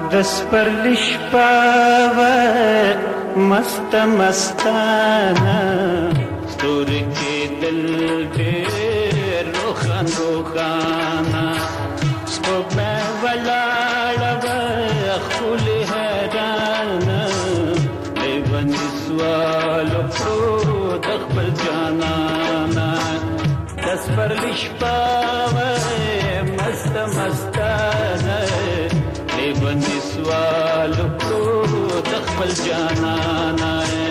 دسپرلی شپاوه مست مستانه ستوری کې دل ډېر روښان روښانه سپوږمۍ ولاړه وه ښکلې حیرانه لیوني سوال وکړو د خپل جانانه دسپرلی شپاوه مست مستانه لیوني سوال وکړو د خپل جانانه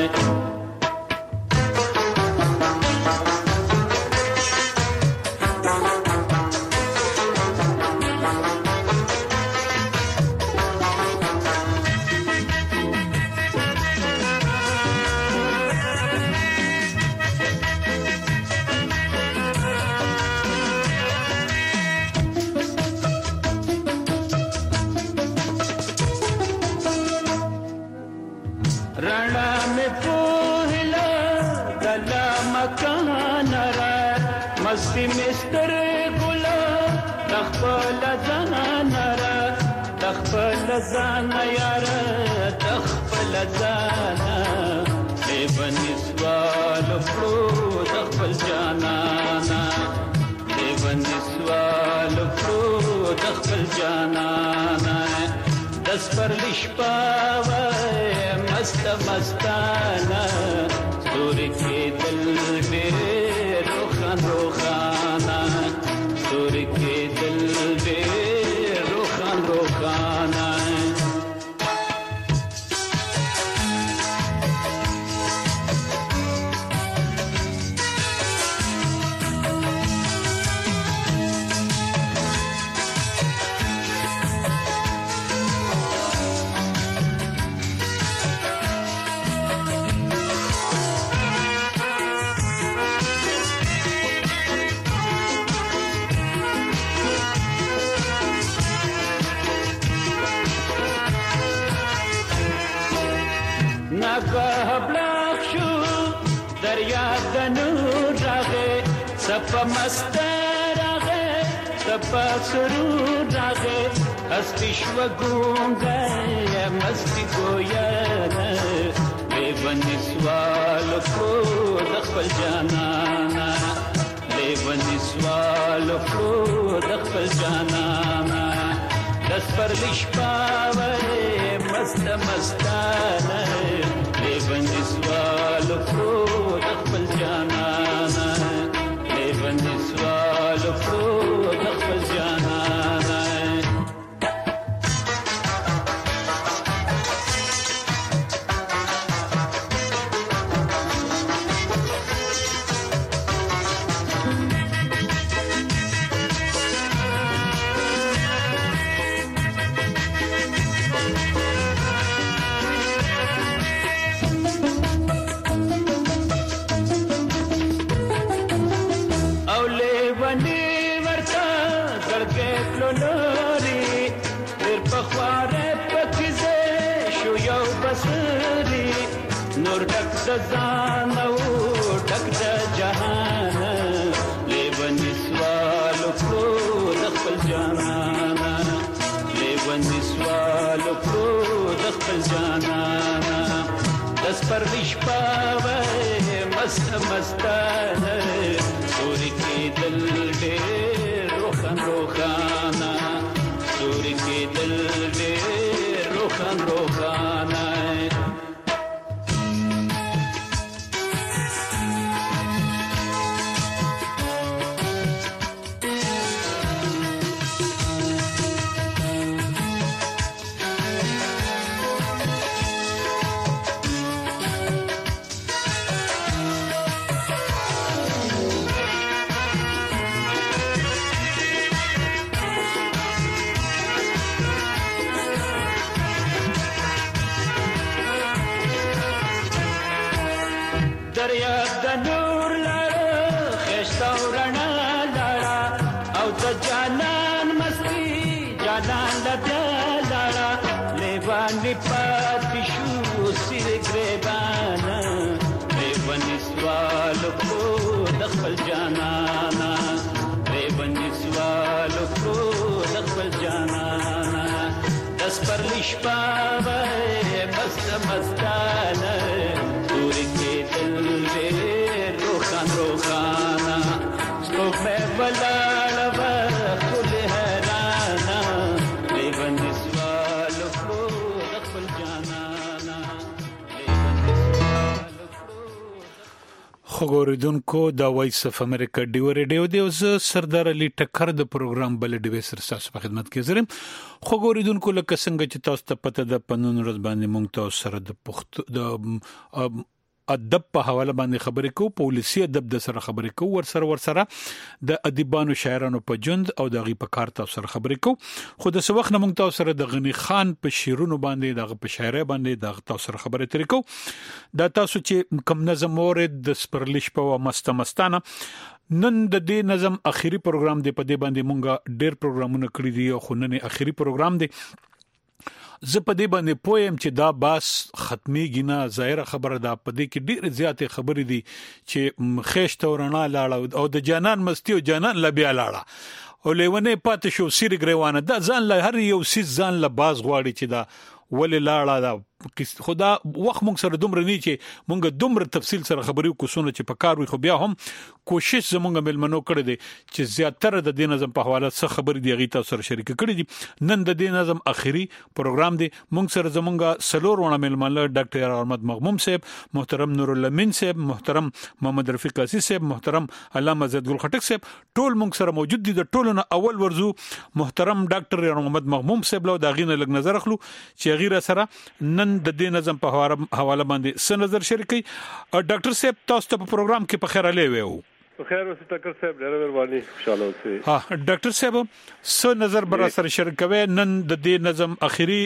رڼا مې پوهله دلا مکان را مستی مې سترګو له د خپل ځان را د خپل ځان یاره د خپل ځان لیوني سوال وکړو د خپل جانانه لیوني سوال وکړو د خپل جانانه دسپرلی شپاوه مست مستانه ستوری کې دل ډېر روښان روښانه ستوری کې دل ډېر روښان روښانه ناگاه بلاک شو دریا د نور راغې سپه مسته راغې سپه سرور راغې هستی شوه ګونګی مستی ګویانه لیوني سوال وکړو د خپل جانانه لیوني سوال وکړو د خپل جانانه دسپرلی شپاوه مست مستانه لیوني سوال وکړو د خپل جانانه لیوني سوال وکړو د خپل جانانه نور ډک د ځان او ډک د جهان لیوني سوال وکړو د خپل جانانه لیوني سوال وکړو د خپل جانانه دسپرلی شپاوه مست مستانه ستوري کې دل ډېر روښان روښانه ستوري کې دل ډېر روښان روښانه دریا د نور لاره خشته او رڼا لاره او د جانان مستی جانان له بیا لاره لیوانې پاتې شو سیر ګریبانه لیوني سوال وکړو د خپل جانانه لیوني سوال وکړو د خپل جانانه سپرلی شپه وای مست مستانه تورې کېدل ډېر روښانه سپوږمۍ ولاړه وه ښکلې حیرانه لیوني سوال وکړو د خپل جانانه خو ګورېدونکو دا وایس اف امریکا ډیو ریډیو دی او زه سردار علي ټکر د پروګرام بل ډیوي سر تاسو په خدمت کې زرم خو ګورېدونکو لکه څنګه چې تاسو ته پته ده په نن ورځ باندې مونږ تاسو سره د پښتو د ادب په حواله باندې خبرې کوو پولیسي ادب د سره خبرې کوو ورسره د ادیبانو شاعرانو په ژوند او د غي په کار تاسو سره خبرې کوو خو د سوخ نه مونږ تاسو سره د غنی خان په شیرونو باندې د په شاعرۍ باندې د تاسو سره خبرې ترې کوو دا تاسو چې کم نظم مورد د سپرلیش په مستانه نن د دې نظم اخیری پروګرام دی په دې باندې مونږه ډېر پروګرامونه کړی دي او خو نن اخیری پروګرام دی زه په دې باندې پویم چې دا باس ختميږي نه ظاهره خبره ده په دې کې ډېر زیاتې خبرې دي چې خېشت ورنا لاړه او د جانان مستی او جانان لا بیا لاړه او لیونه پاتې شو سیر غریوانه دا ځان له هر یو سیس ځان له باز غواړي چې دا ولې لاړه دا خدا وخت مونږ سره دومره نه چې مونږ دومره تفصیل سره خبرې کوو چې په کار وي خو بیا هم کوشش زمونږ ملمنو کړی دی چې زیاتره د دې نظم په حواله څه خبرې دی غي تاسو سره شریک کړی دي نن د دې نظم اخیری پروګرام دی مونږ سره زمونږ سلور ونه ملمنه ډاکټر احمد مغموم صاحب محترم نور الامین صاحب محترم محمد رفیق قاسی صاحب محترم علامه زید ګل خټک صاحب ټول مونږ سره موجود دي د ټولو اول ورزو محترم ډاکټر احمد مغموم صاحب له داغینه لګ نظر اخلو چې غیره سره نن د دې نظم په حواله باندې څه نظر شریکي ډاکټر صاحب تاسو ته په پروګرام کې په خیر علي وو خیر اوسه ټکر صاحب ډېر مهرباني خوشاله اوسئ ها ډاکټر صاحب څه نظر بر سره شریکوي نن د دې نظم اخیری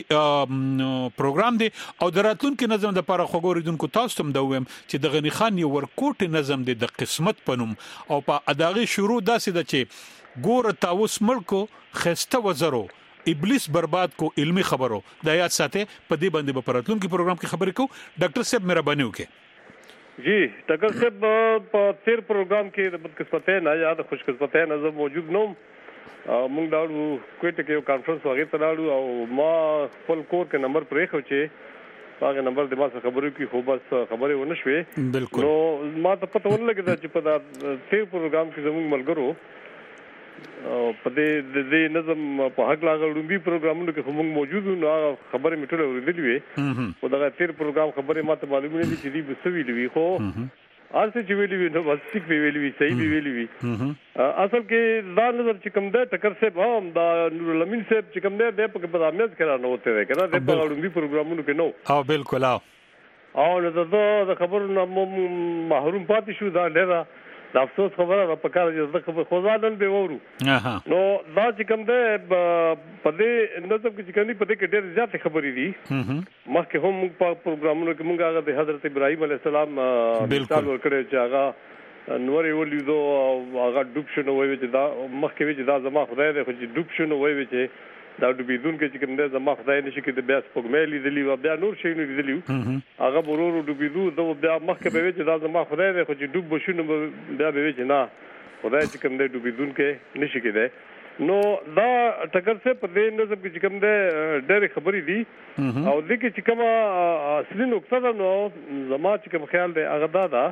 پروګرام دی او دراتونکو نظم د لپاره خوګوریدونکو تاسو ته دوم چې د غنی خان یو ورکوټ نظم دی د قسمت پنوم او په اداغي شروع داسې د چې ګور تاوس ملکو خسته وزرو ابلیس برباد کو علمی خبرو د یاد ساته په دې باندې په پراتلونکو پروګرام کې خبرې کو ډاکټر صاحب مهرباني وکړئ جی ټکر صاحب په تیر پروګرام کې د بدقسمتۍ نه یا د خوشقسمتۍ نه زه موجود نوم مونږ دا کوټه کې یو کانفرنس وغیرہ تلاړو او ما خپل کور کې نمبر پرې خو چې هغه نمبر د ما سره خبرو کې خو بس خبرې ونه شوې بالکل نو ما ته پته ولګی چې په دا تیر پروګرام کې زموږ ملګرو په دې نظم په حق لاغړومبي پروګرامونو کې هم موجود نو خبرې میټول ورېدلې وي او دا تیر پروګرام خبرې ماته معلومه دي چې دې بسوي لوي خو ارڅ چې ویلې وي نو واستیک ویلې وي صحیح ویلې وي اصل کې دا نظر چې کوم ده ټکر صاحب هم دا نور الامین صاحب چې کوم ده په پدامت کې نه وته ده کنه د لاغړومبي پروګرامونو کې نو ها بالکل او نو دا خبرونه محروم پاتې شو دا ډېر د افسوس خبره را پکاره چې خبر خوځادل به وورو نو دا چې کوم ده په دې نظم کې چې کوم په دې کې ډېر زیات خبرې دي مخکې هم په پروګرامونو کې موږ هغه د حضرت ابراهیم علیه السلام مثال ورکړی چې هغه نور ولیدو هغه ډوب شنو وایي چې دا مخکې چې دا زما خدای دی خو چې ډوب شنو وایي چې دا ډوبېدون کې چې کوم ده زما خدای نشي کې د بیا سپوږمۍ لیدلی او بیا نور شي لیدلی هغه ورورو ډوبېدو دا بیا مخکې به چې دا زما خدای دی خو چې ډوب بشونه بیا به چې نه خدای چې کوم ده ډوبېدون کې نشي کېدای نو دا ټکر څه په دې نظم کې چې کوم ده ډېر خبرې دي او دې کې چې کومه اصلي نقطه ده نو زما چې کوم خیال دی هغه دا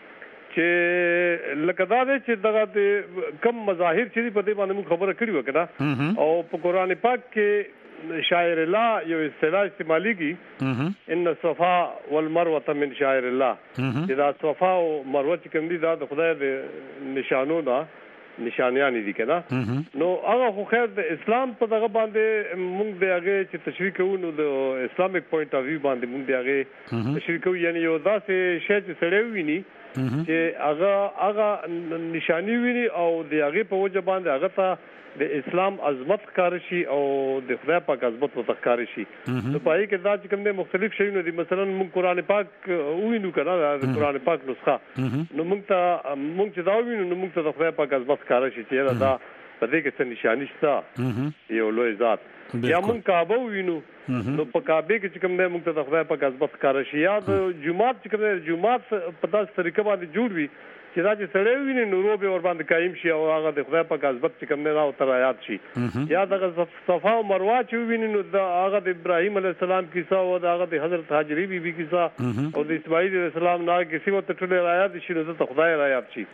چې لکه دا دی چې دغه کم مظاهر چې په دې باندې موږ خبره کړې وکړه او په قرآن پاک کې شاعر الله یو اصطلاح استعماليږي ان الصفا والمروه من شاعر الله چې دا صفا او مروه چې کوم دي دا د خدای د نشانو دا نشانیان دي کنه نو هغه خو خیر د اسلام په دغه باندې موږ د هغه چې تشریح کوو نو د اسلامیک پوینټ اف ویو باندې موږ د هغه تشریح کوو یعنی یو داسې شی چې سړی ویني چې هغه نشانی ویني او د هغه په وجه باندې هغه ته د اسلام عظمت ښکار شي او د خدای پاک عظمت وتخکار شي نو پای کې دا چې کوم د مختلف شیونه دي مثلا موږ قرآن پاک وینو کنه د قرآن پاک نسخه نو موږ چې دا وینو نو موږ ته د خدای پاک عظمت ښکار شي چې دا په دې کې څه نشانی شته یو لوی ذات یا موږ کعبه وینو نو په کعبه کې چې کوم د موږ ته د خدای پاک عظمت ښکار شي یا د جمعات چې کوم د جمعات په تاسو طریقه باندې جوړ وي چې دا چې سړی ویني نو روبه ور باندې قائم شي او هغه د خدای په عزت چې کوم نه راو تر آیات شي یا د صفا او مروه چې ویني نو دا هغه د ابراهیم علی السلام کیسه او دا هغه د حضرت هاجری بیبي کیسه او د اسماعیل علی السلام نه کیسه او ته ټول آیات شي نو د خدای آیات شي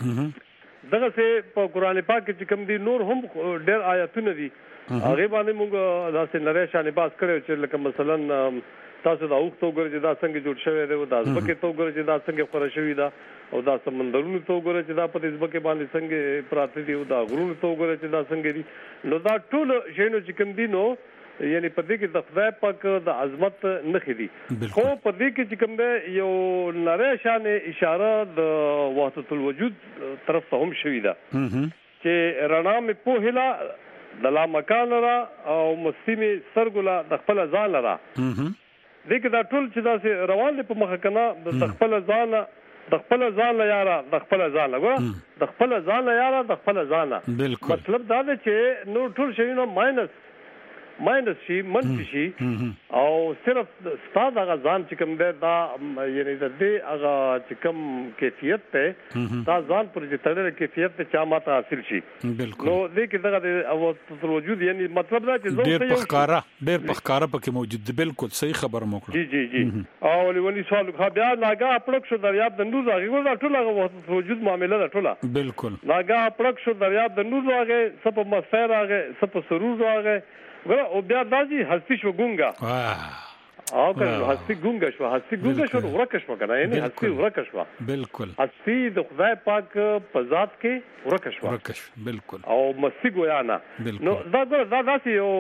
دغه سه په قران پاک کې کوم دي نور هم ډېر آیاتونه دي هغه باندې موږ داسې نری شانې باز کړو چې لکه مثلا تاسو دا اوخ تو ګرځي دا څنګه جوړ شوی دی او دا ځبکه تو ګرځي دا څنګه خور شوی دا او دا سمندرونو تو ګرځي دا په ځبکه باندې څنګه پراته دي او دا غرونو تو ګرځي دا څنګه دي نو دا ټول شینو چې کوم دي نو یعنی په دې کې د خدای پاک د عظمت نخې دي خو په دې کې چې کوم دی یو نری شانې اشاره د وحدت الوجود طرف ته هم شوی دا چې رڼا مې پوهلا د لا مکان را او مسیمه سرګلا د خپل ځان را دغه دا ټول چې دا روان دي په مخه کنه د خپل ځان یاره د خپل ځان غو د خپل ځان یاره د خپل ځان مطلب دا دی چې نو ټول شي نو ماینس شي منفي شي او صرف ستاسو هغه ځان چې کوم دی دا یعنی د دې هغه چې کوم کیفیت ته دا ځان پر دې تړلې کیفیت ته چا ماته حاصل شي نو دې کې دغه او وجود یعنی مطلب دا چې ډېر پخکارا پکې موجود دی بالکل صحیح خبر مو کړ جی او ولونی سوال خو بیا ناګه پړک شو دریاب د نوز هغه ټول هغه وجود معاملې ده ټوله بالکل ناګه پړک شو دریاب د نوز هغه سپ مسفر هغه سپ سرور هغه ګره او بیا دازي هستی شو ګونګا او که هستی ګونګا شو ورکه شو کنه یعنی هستی ورکه شو بالکل هستی د خدای پاک په ذات کې ورکه شو بالکل او مستی ګویا نه نو دا داسي یو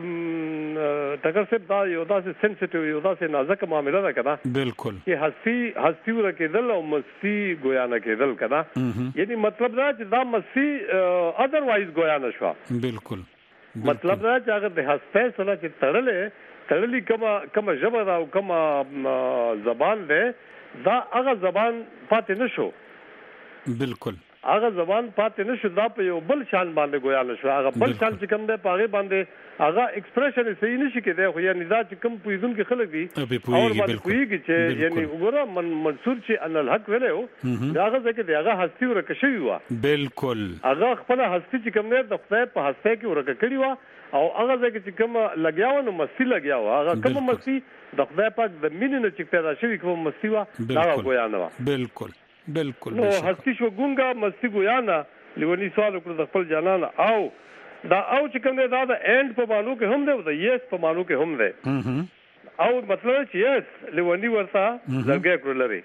ټکر سپ دا یو داسي سنسټیو یو داسي نازک معاملې ده کنه بالکل چې هستی ورکه دل او مستی ګویا نه کېدل کنه یعنی مطلب دا چې دا مستی اذروایز ګویا نه شو بالکل مطلب دا چې هغه د هسته سره چې تړلې کومه ژبه دا او کومه زبان ده دا هغه زبان پاتې نشو بالکل هغه زبان پاتې نشو دا په یو بل شان باندې ګویا نشو هغه بل شان چې کوم ده پاغه باندې هغه ایکسپریشن صحیح نشي کېدای خو یعنی دا چې کوم پویدون کې خلک دي او باندې کوي چې یعنی وګوره منصور چې ان الحق ویلو دا هغه ځکه دی هغه هستی ورکه شوی و بالکل هغه خپل هستی چې کوم نه د خدای په هسته کې ورکه کړی و او هغه ځکه چې کوم لګیاو نو مستی لګیاو هغه کوم مستی د خدای پاک د مینې نه چې پیدا شوی کوم مستی و دا ګویا نه بالکل نو هستی شو ګونګا مستی ګویا نه لیونی سوال وکړ د خپل جانان او دا او چې کوم دا د اینڈ په مانو کې هم دی او د یس په مانو کې هم دی او مطلب چې یس لیونی ورته زړګي کړل لري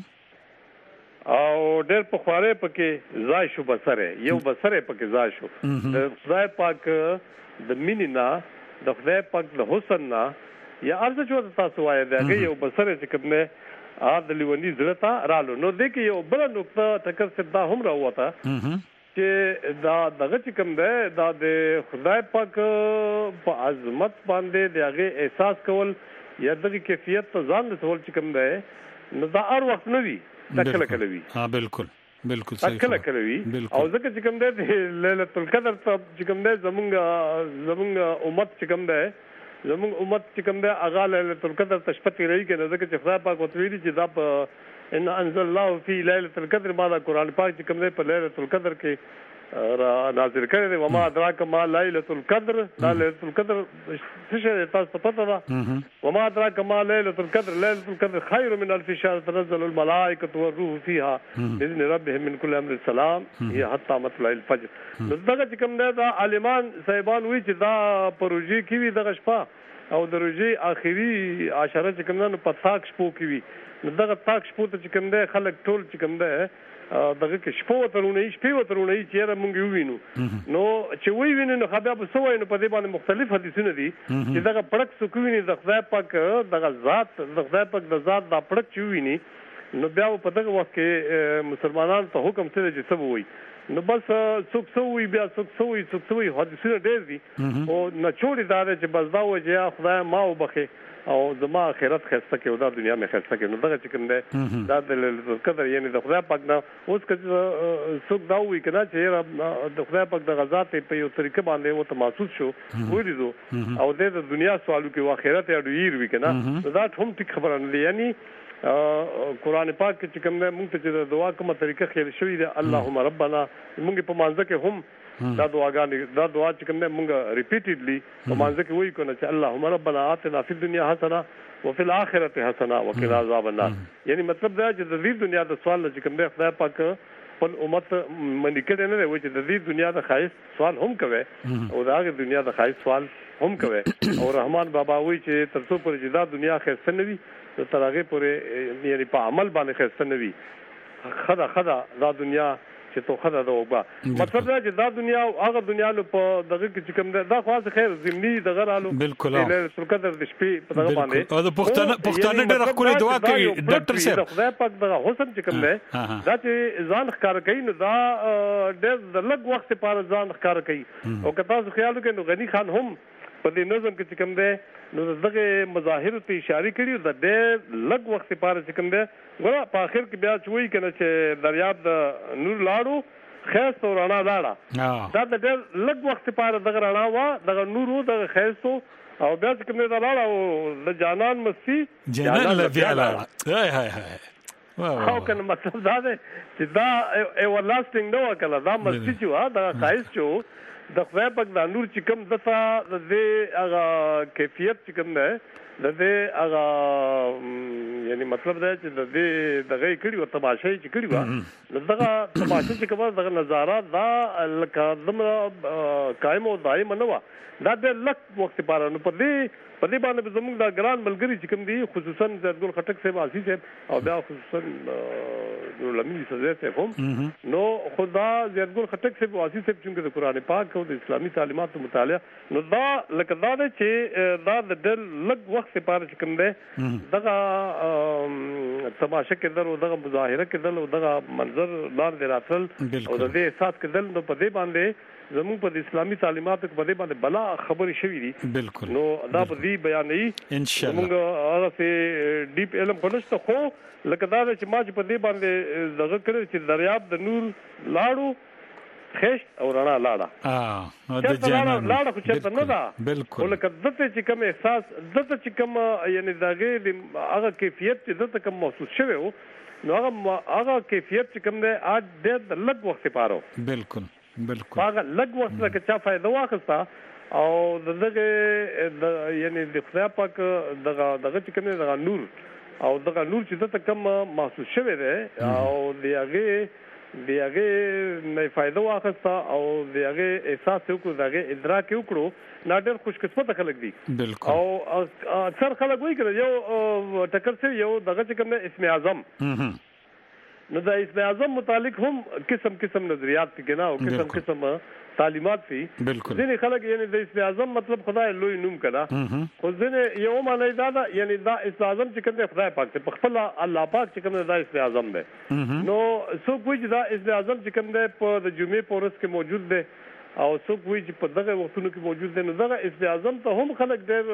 او ډېر په خواره پکې ځای شو بسره یو بسره پکې ځای شو د خدای پاک د مینا د خدای پاک د حسن نا یا ارزه چې تاسو وایي دا یو بسره چې کوم نه د لیونی زړه ته رالو نو د کې یو بل نقطه ټکر څه دا هم راوته چې دا دغه چې کوم ده دا د خدای پاک په عظمت باندې دغه احساس کول یا دغه کیفیت ته ځان رسول چې کوم ده نو دا هر وخت نه وي دا کله وي بالکل صحیح کله وي او ځکه چې کوم ده ليله القدر ته چې کوم ده زمونږ امت چې کوم ده زموږ امت چې کوم دی هغه ليله القدر تشپتی رہی کنه ځکه چې خدای پاک وتویلی چې دا په ان انزل الله فی ليله القدر ما دا قران پاک چې کوم دی په ليله القدر کې را نازل کړی دی وما ادراک ما ليله القدر دا ليله القدر څه تاسو پته ده وما ادراک ما ليله القدر خير من الف شهر تنزل الملائکه والروح فيها باذن ربهم من كل امر سلام هي حتى مطلع الفجر دغه چې کوم دی دا عالمان صاحبان وی چې دا پروژې کې وی دغه شپه او د روزي اخیری عشره چې کوم نه په تاک شپو کې وی دغه تاک شپو ته چې کوم دی خلک ټول چې کوم دی دغه کې شپو ترونه چې موږ وینو نو چې وینو نو خبره په سوې نو په دې باندې مختلف حدیثونه دي چې دغه پړک سکویني د خدای پاک دغه ذات د خدای پاک د ذات د پړک چویني نو بیا په دغه وخت کې مسلمانانو ته حکم څه چې څه وایي نو بس څوک سوې بیا څوک سوې حدیثونه ډېر دي او نه چوری دا چې بس دا و چې خدای ما وبخي او زما آخرت خسته کې او دا دنیا مې خسته کې نو دغه چې کوم دی دا د قدر یعنی د خدای پاک نه اوس که څوک دا وایي کنه چې د خدای پاک د غزا ته په یو طریقه باندې و ته محسوس شو ولیدو او د دنیا سوالو کې آخرت یا ډیر وی کنه دا هم ټیک خبره نه دی یعنی قران پاک کې کوم نه مونږ ته د دعا کومه طریقه خیر شوې ده اللهم ربنا مونږ په مانځ کې هم دا دعاګانې دا دعا چې کوم نه مونږ ریپیټډلی په مانځ کې وایو کنه چې اللهم ربنا آتنا فی الدنيا حسنه وفي الاخره حسنه وقنا عذاب النار یعنی مطلب دا چې د دې دنیا د سوال چې کوم نه خدای پاک په امت منی کړي نه وي چې د دې دنیا د خایس سوال هم کوي او دا د دنیا د خایس سوال هم کوي او رحمان بابا وایي چې تر څو پر جدا دنیا خیسته نوي تر هغه پورې یعنی په عمل باندې خیسته نوي خدا دا دنیا چې تو خدا دا وبا مطلب دا چې دا دنیا او هغه دنیا نو په دغه کې کوم دا خاص خیر زمینی دغه رالو بالکل له قدر د شپې په دغه باندې او د پښتانه ډېر خپل دعا کوي ډاکټر صاحب خدای پاک دغه حسن چې کوم نه دا چې ځان ښکار کوي نو دا ډېر لږ وخت لپاره ځان ښکار کوي او که تاسو خیال وکړئ نو غنی خان هم په دې نظم کې کوم ده نو دغه مظاهر ته اشاره کړی د ډېر لږ وخت لپاره چې کوم ده ګوره په اخر کې بیا چوي کنه چې دریاب د نور لاړو خیس او رڼا لاړه دا د ډېر لږ وخت لپاره دغه رڼا وا دغه نورو دغه خیس او بیا چې کوم ده لاړه او د جانان مستی جانان لا بیا لاړه هاي هاو کنه مطلب دا ده چې دا ایور لاستینګ نو کله دا مستی چې دا خیس چې د خدای پاک د نور چې کوم دفعه د دې هغه کیفیت چې کوم ده د دې هغه یعنی مطلب دا چې د دې دغه کړي او تماشې چې کړي و دغه تماشې چې کومه دغه نظاره دا لکه دمر قائم او دائم نه و دا د لک وخت لپاره نو په دې باندې زموږ د ګران ملګری چې کوم دي خصوصا زیدګل خټک صاحب عزیز صاحب او بیا خصوصا نور لمین سزا صاحب هم نو خدا زیدګل خټک صاحب عزیز صاحب چې د قران پاک او د اسلامي تعلیماتو مطالعه نو دا لکه دا چې دا د لږ وخت لپاره چې کوم دی دغه تماشه کېدل او دغه مظاهره کېدل او دغه منظر لاندې راتل او د دې احساس کېدل نو په دې باندې زموږ په اسلامي تعلیماتو په دې باندې بلا خبرې شوې دي بالکل نو دا په دې بیانې ان شاء الله موږ هغه سي ډیپ علم پنځته خو لکه دا چې ما چې په دې باندې دغه کړی چې دریاب د نور لاړو خېش او رڼا لاړه د جانان لاړه خو چېرته نه ده بالکل ولکه دته چې کوم احساس دته چې کوم یعنی دغه هغه کیفیت چې دته کوم محسوس شوی وو نو هغه کیفیت چې کوم دی اج د لږ وخت لپاره بالکل هغه لږ وخت لکه چا فائدہ واخستا او دغه یعنی د خدای پاک دغه چې کوم دغه نور او دغه نور چې دته کوم محسوس شوی دی او دیغه نه فائدہ واخستا او دیغه احساس وکړو دغه ادراک وکړو نادر خوش قسمت خلک دي بالکل او اکثر خلک وایي کړه یو ټکر سي یو دغه چې کوم اسم اعظم نو د اسم اعظم متعلق هم قسم نظریات دي کنه او قسم تعلیمات دي ځینې خلک یعنی د اسم اعظم مطلب خدای لوی نوم کړه خو ځینې یو معنی دا یعنی دا اسم اعظم چې کوم خدای پاک ته خپل الله پاک چې کوم دا اسم اعظم دی نو څوک وایي چې دا اسم اعظم چې کوم دی په د جمعې په ورځ کې موجود دی او څوک وایي چې په دغه وختونو کې موجود دی نو دغه اسم اعظم ته هم خلک ډېر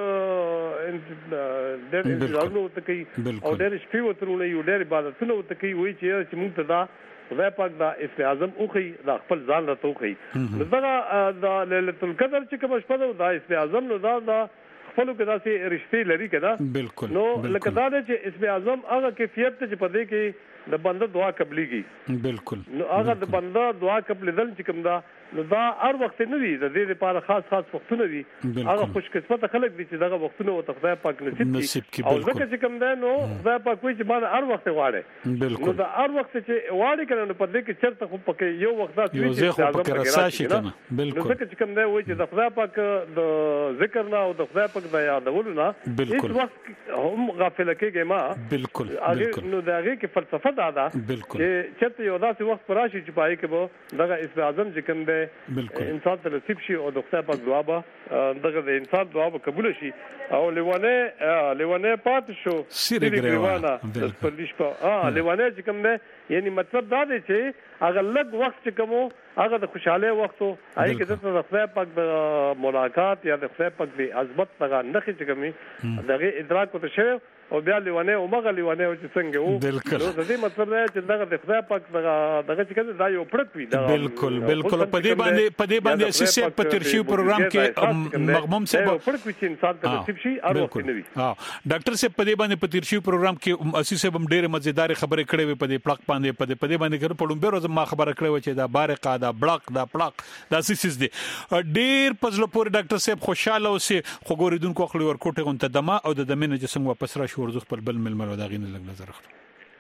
انتظارونه ورته کوي او ډېر شپې ورته وړي او ډېر عبادتونه ورته کوي وایي چې موږ ته دا خدای پاک دا اسم اعظم اوخی دا خپل ځان راته اوخی نو دغه د ليله القدر چې کوم شپه دا اسم اعظم نو دا خپل کې داسې رښتې لري کړه بالکل نو لکه دا چې اسم اعظم هغه کیفیت چې په دې کې د بنده دعا قبليږي بالکل نو هغه د بنده دعا قبلېدل چې کوم دا نو دا هر وخت نه وي د دې لپاره خاص وختونه دي هغه خوش قسمت خلک دي چې دغه وختونه او خدای پاک نصیب کړي او ځکه چې کوم ده نو خدای پاک کوئی چې باندې هر وخت غواړي نو دا هر وخت چې غواړي کنه نو په دې کې چرته خو پکې یو وخت دا چې اعظم راساشي کنه بالکل نو ځکه چې کوم ده وایي چې د خدای پاک د ذکر نه او د خدای پاک د یادولو نه هیڅ وخت هم غافل کېږي ما بالکل نو دا هغه کې فلسفه دا چې چرته یو داسې وخت راشي چې پای کې به دغه اسم اعظم چې کوم ده انسان ته نصیب شي او د خدای پاک دعا به دغه د انسان دعا به قبول شي او لیوانه پات شو سیری ګریوانه د پردیش په لیوانه چې کوم ده یعنی مطلب دا دی چې هغه لږ وخت چې کوم هغه د خوشاله وختو هغه کې د خدای پاک د ملاقات یا د خدای پاک د عظمت څنګه نخې چې کومي دغه ادراک وته شوی او بیا لیوانه او مغه لیوانه او چې څنګه وو بالکل نو د دې مطلب دی چې دغه خدای پاک دغه چې کله دا یو پړک وي دا بالکل په دې باندې اساسي په ترشیو پروګرام کې مغموم صاحب پړک وي چې انسان ته نصیب شي اروه نه وي ډاکټر صاحب په دې باندې په ترشیو پروګرام کې اساسي هم ډېر مزیدار خبرې کړې وي په دې پړک باندې په دې باندې کړ پړم به روز ما خبره کړې و چې دا بارقه دا پړک دا سیسز دي ډېر پزله پور ډاکټر صاحب خوشاله اوسه خو ګوریدونکو خپل ورکوټه غونته دما او د دمنه چې څنګه واپس را شو ورزخ په بل ململ دا غینه لګ نظر اخلو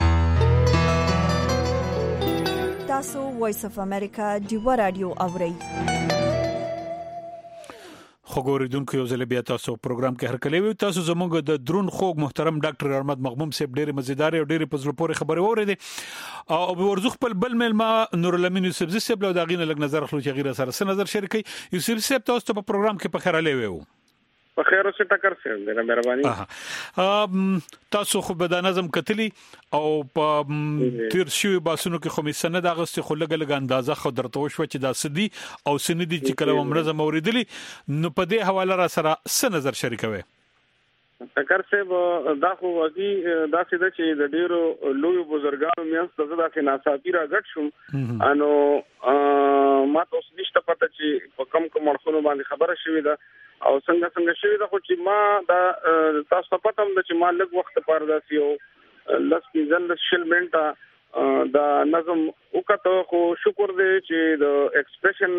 تاسو وایس اف امریکا دیو رادیو اوري خبرېدونکو یو ځل بیا تاسو پروګرام کې هر کله وي تاسو زموږ د درون خوګ محترم ډاکټر احمد مغموم صاحب ډېر مزیدار او ډېر پزله پورې خبرې اورېدې او ورزخ په بل ملما نور الامین یوسف صاحب له دا غینه لګ نظر اخلو چې غیر سره نظر شریکي یوسف صاحب تاسو په پروګرام کې په خیره لوي په خیر اوسه ټکر سره ډیره مهرباني تاسو خو به د نظم کتلی او په تیر شوی باسونو کې خو می سند اغست خو لګ اندازه خو درته وشو چې دا سدي او سندي چې کله عمره موریدلی نو په دې حواله را سره څه نظر شریکوي ټکر سره دا خو وږي دا څه د چې د ډیرو لوی بزرګانو میاس ته دا کې ناصافي را غټ شوم انو ما تاسو نشته پته چې په کم مرخونو باندې خبره شوې ده او څنګه شوی دا خو چې ما دا تاسو پته هم چې ما لږ وخت پر داسي او لس پیزل شل منټه دا نظم وکړه خو شکر دې چې د ایکسپریشن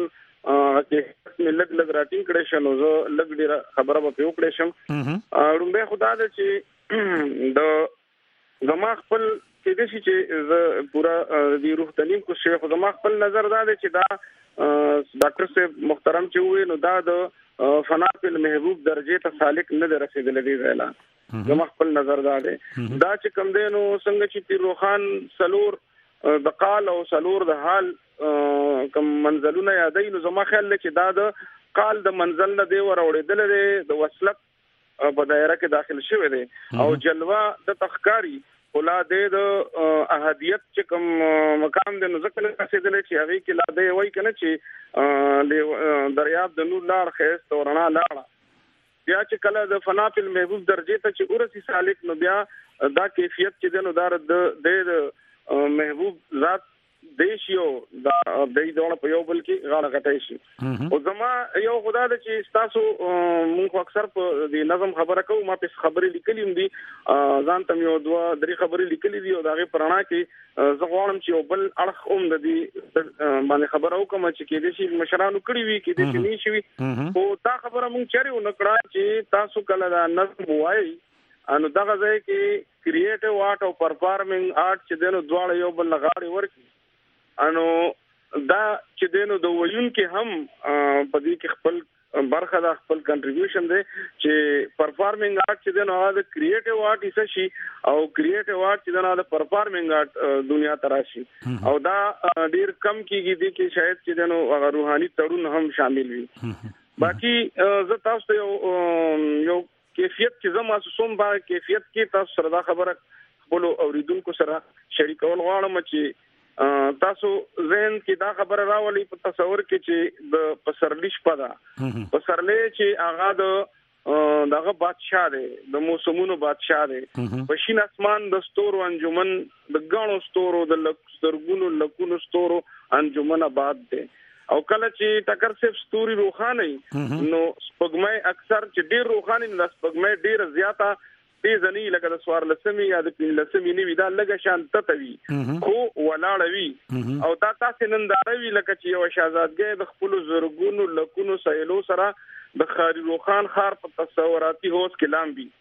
چې لږ راټینګ کړی شنو زه لږ ډیر خبره به وکړم شم رومبه خدا دې چې د زما خپل کې دې چې زه پورا د روح تعلیم کو شیخ زما خپل نظر دا دی چې دا ډاکټر صاحب محترم چې وې نو دا د فنا په محبوب درجه ته سالک نه رسیدلې دی ویلا زما خپل نظر دا دی دا چې کم دینو څنګه چې پیر روخان سلور د قال او سلور د حال کم منزلونه یادې نو زما خیال چې دا د قال د منزل نه دی وروړېدل دی د وصلت په دایره کې داخل شوی دی او جلوه د تخکاری ولا د احادیت چې کوم مقام د نزکل رسیدل چې هغه کې لا دی وای کنه چې دریاب د نور لار خېست تورنا لاړه بیا چې کله د فنا په محبوب درجه ته چې ورسي سالک نو بیا دا کیفیت چې د نو د محبوب ذات دیشیو دا د دې په یو بل کې غاړه کټای شي او زما یو خدا د چې تاسو موږ اکثر په دې نظم خبره کوو ما په خبرې لیکلې هم دي ځان ته یو دوه درې خبرې لیکلې دي او داغه پرانا کې زه غواړم چې یو بل اړخ د دې باندې خبره وکم چې کې دې شي مشرانو کړی وي کې دې نه شي او دا خبره موږ چیرې ونکړه چې تاسو کله دا نظم وایي انو دغه ځای کې کریټیو آرټ او پرفارمینګ آرټ چې دنو دواړه یو بل لغاړي ورکی انو دا چې دینو د ویون کې هم په دې کې خپل برخه د خپل کنټریبیوشن دی چې پرفارمینګ آرټ چې دینو د کریټیو آرټ ایسه شي او کریټیو آرټ چې دینو د پرفارمینګ آرټ دنیا تراشي او دا ډیر کم کیږي دي چې شاید چې دینو روحاني تړون هم شامل وي باقي زه تاسو یو کیفیت چې زما محسوسوم با کیفیت کې تاسو سره دا خبره خپل اوریدونکو سره شریکول غواړم چې تاسو زین کې دا خبره راولي په تصور کې چې د پسرلی شپه ده پسرلی چې هغه د دغه بادشاہ دی د موسمونو بادشاہ دی په شین اسمان د ستورو انجمن د غاڼو ستورو د لکسترګونو لکونو ستورو انجمن آباد دی او کله چې ټکر صرف ستوري روخانه نو سپګمې اکثر چې ډیر روخانه نه سپګمې ډیر زیاته تیزنی لکه د سوار لسمی یا د پین لسمی نیوی دا لګه شان تتوي خو ولاړوي او دا تاسو ننداروي لکه چې یو شاهزادګي د خپل زرګونو لکونو سایلو سره د خاري روخان خار په تصوراتي هوس کې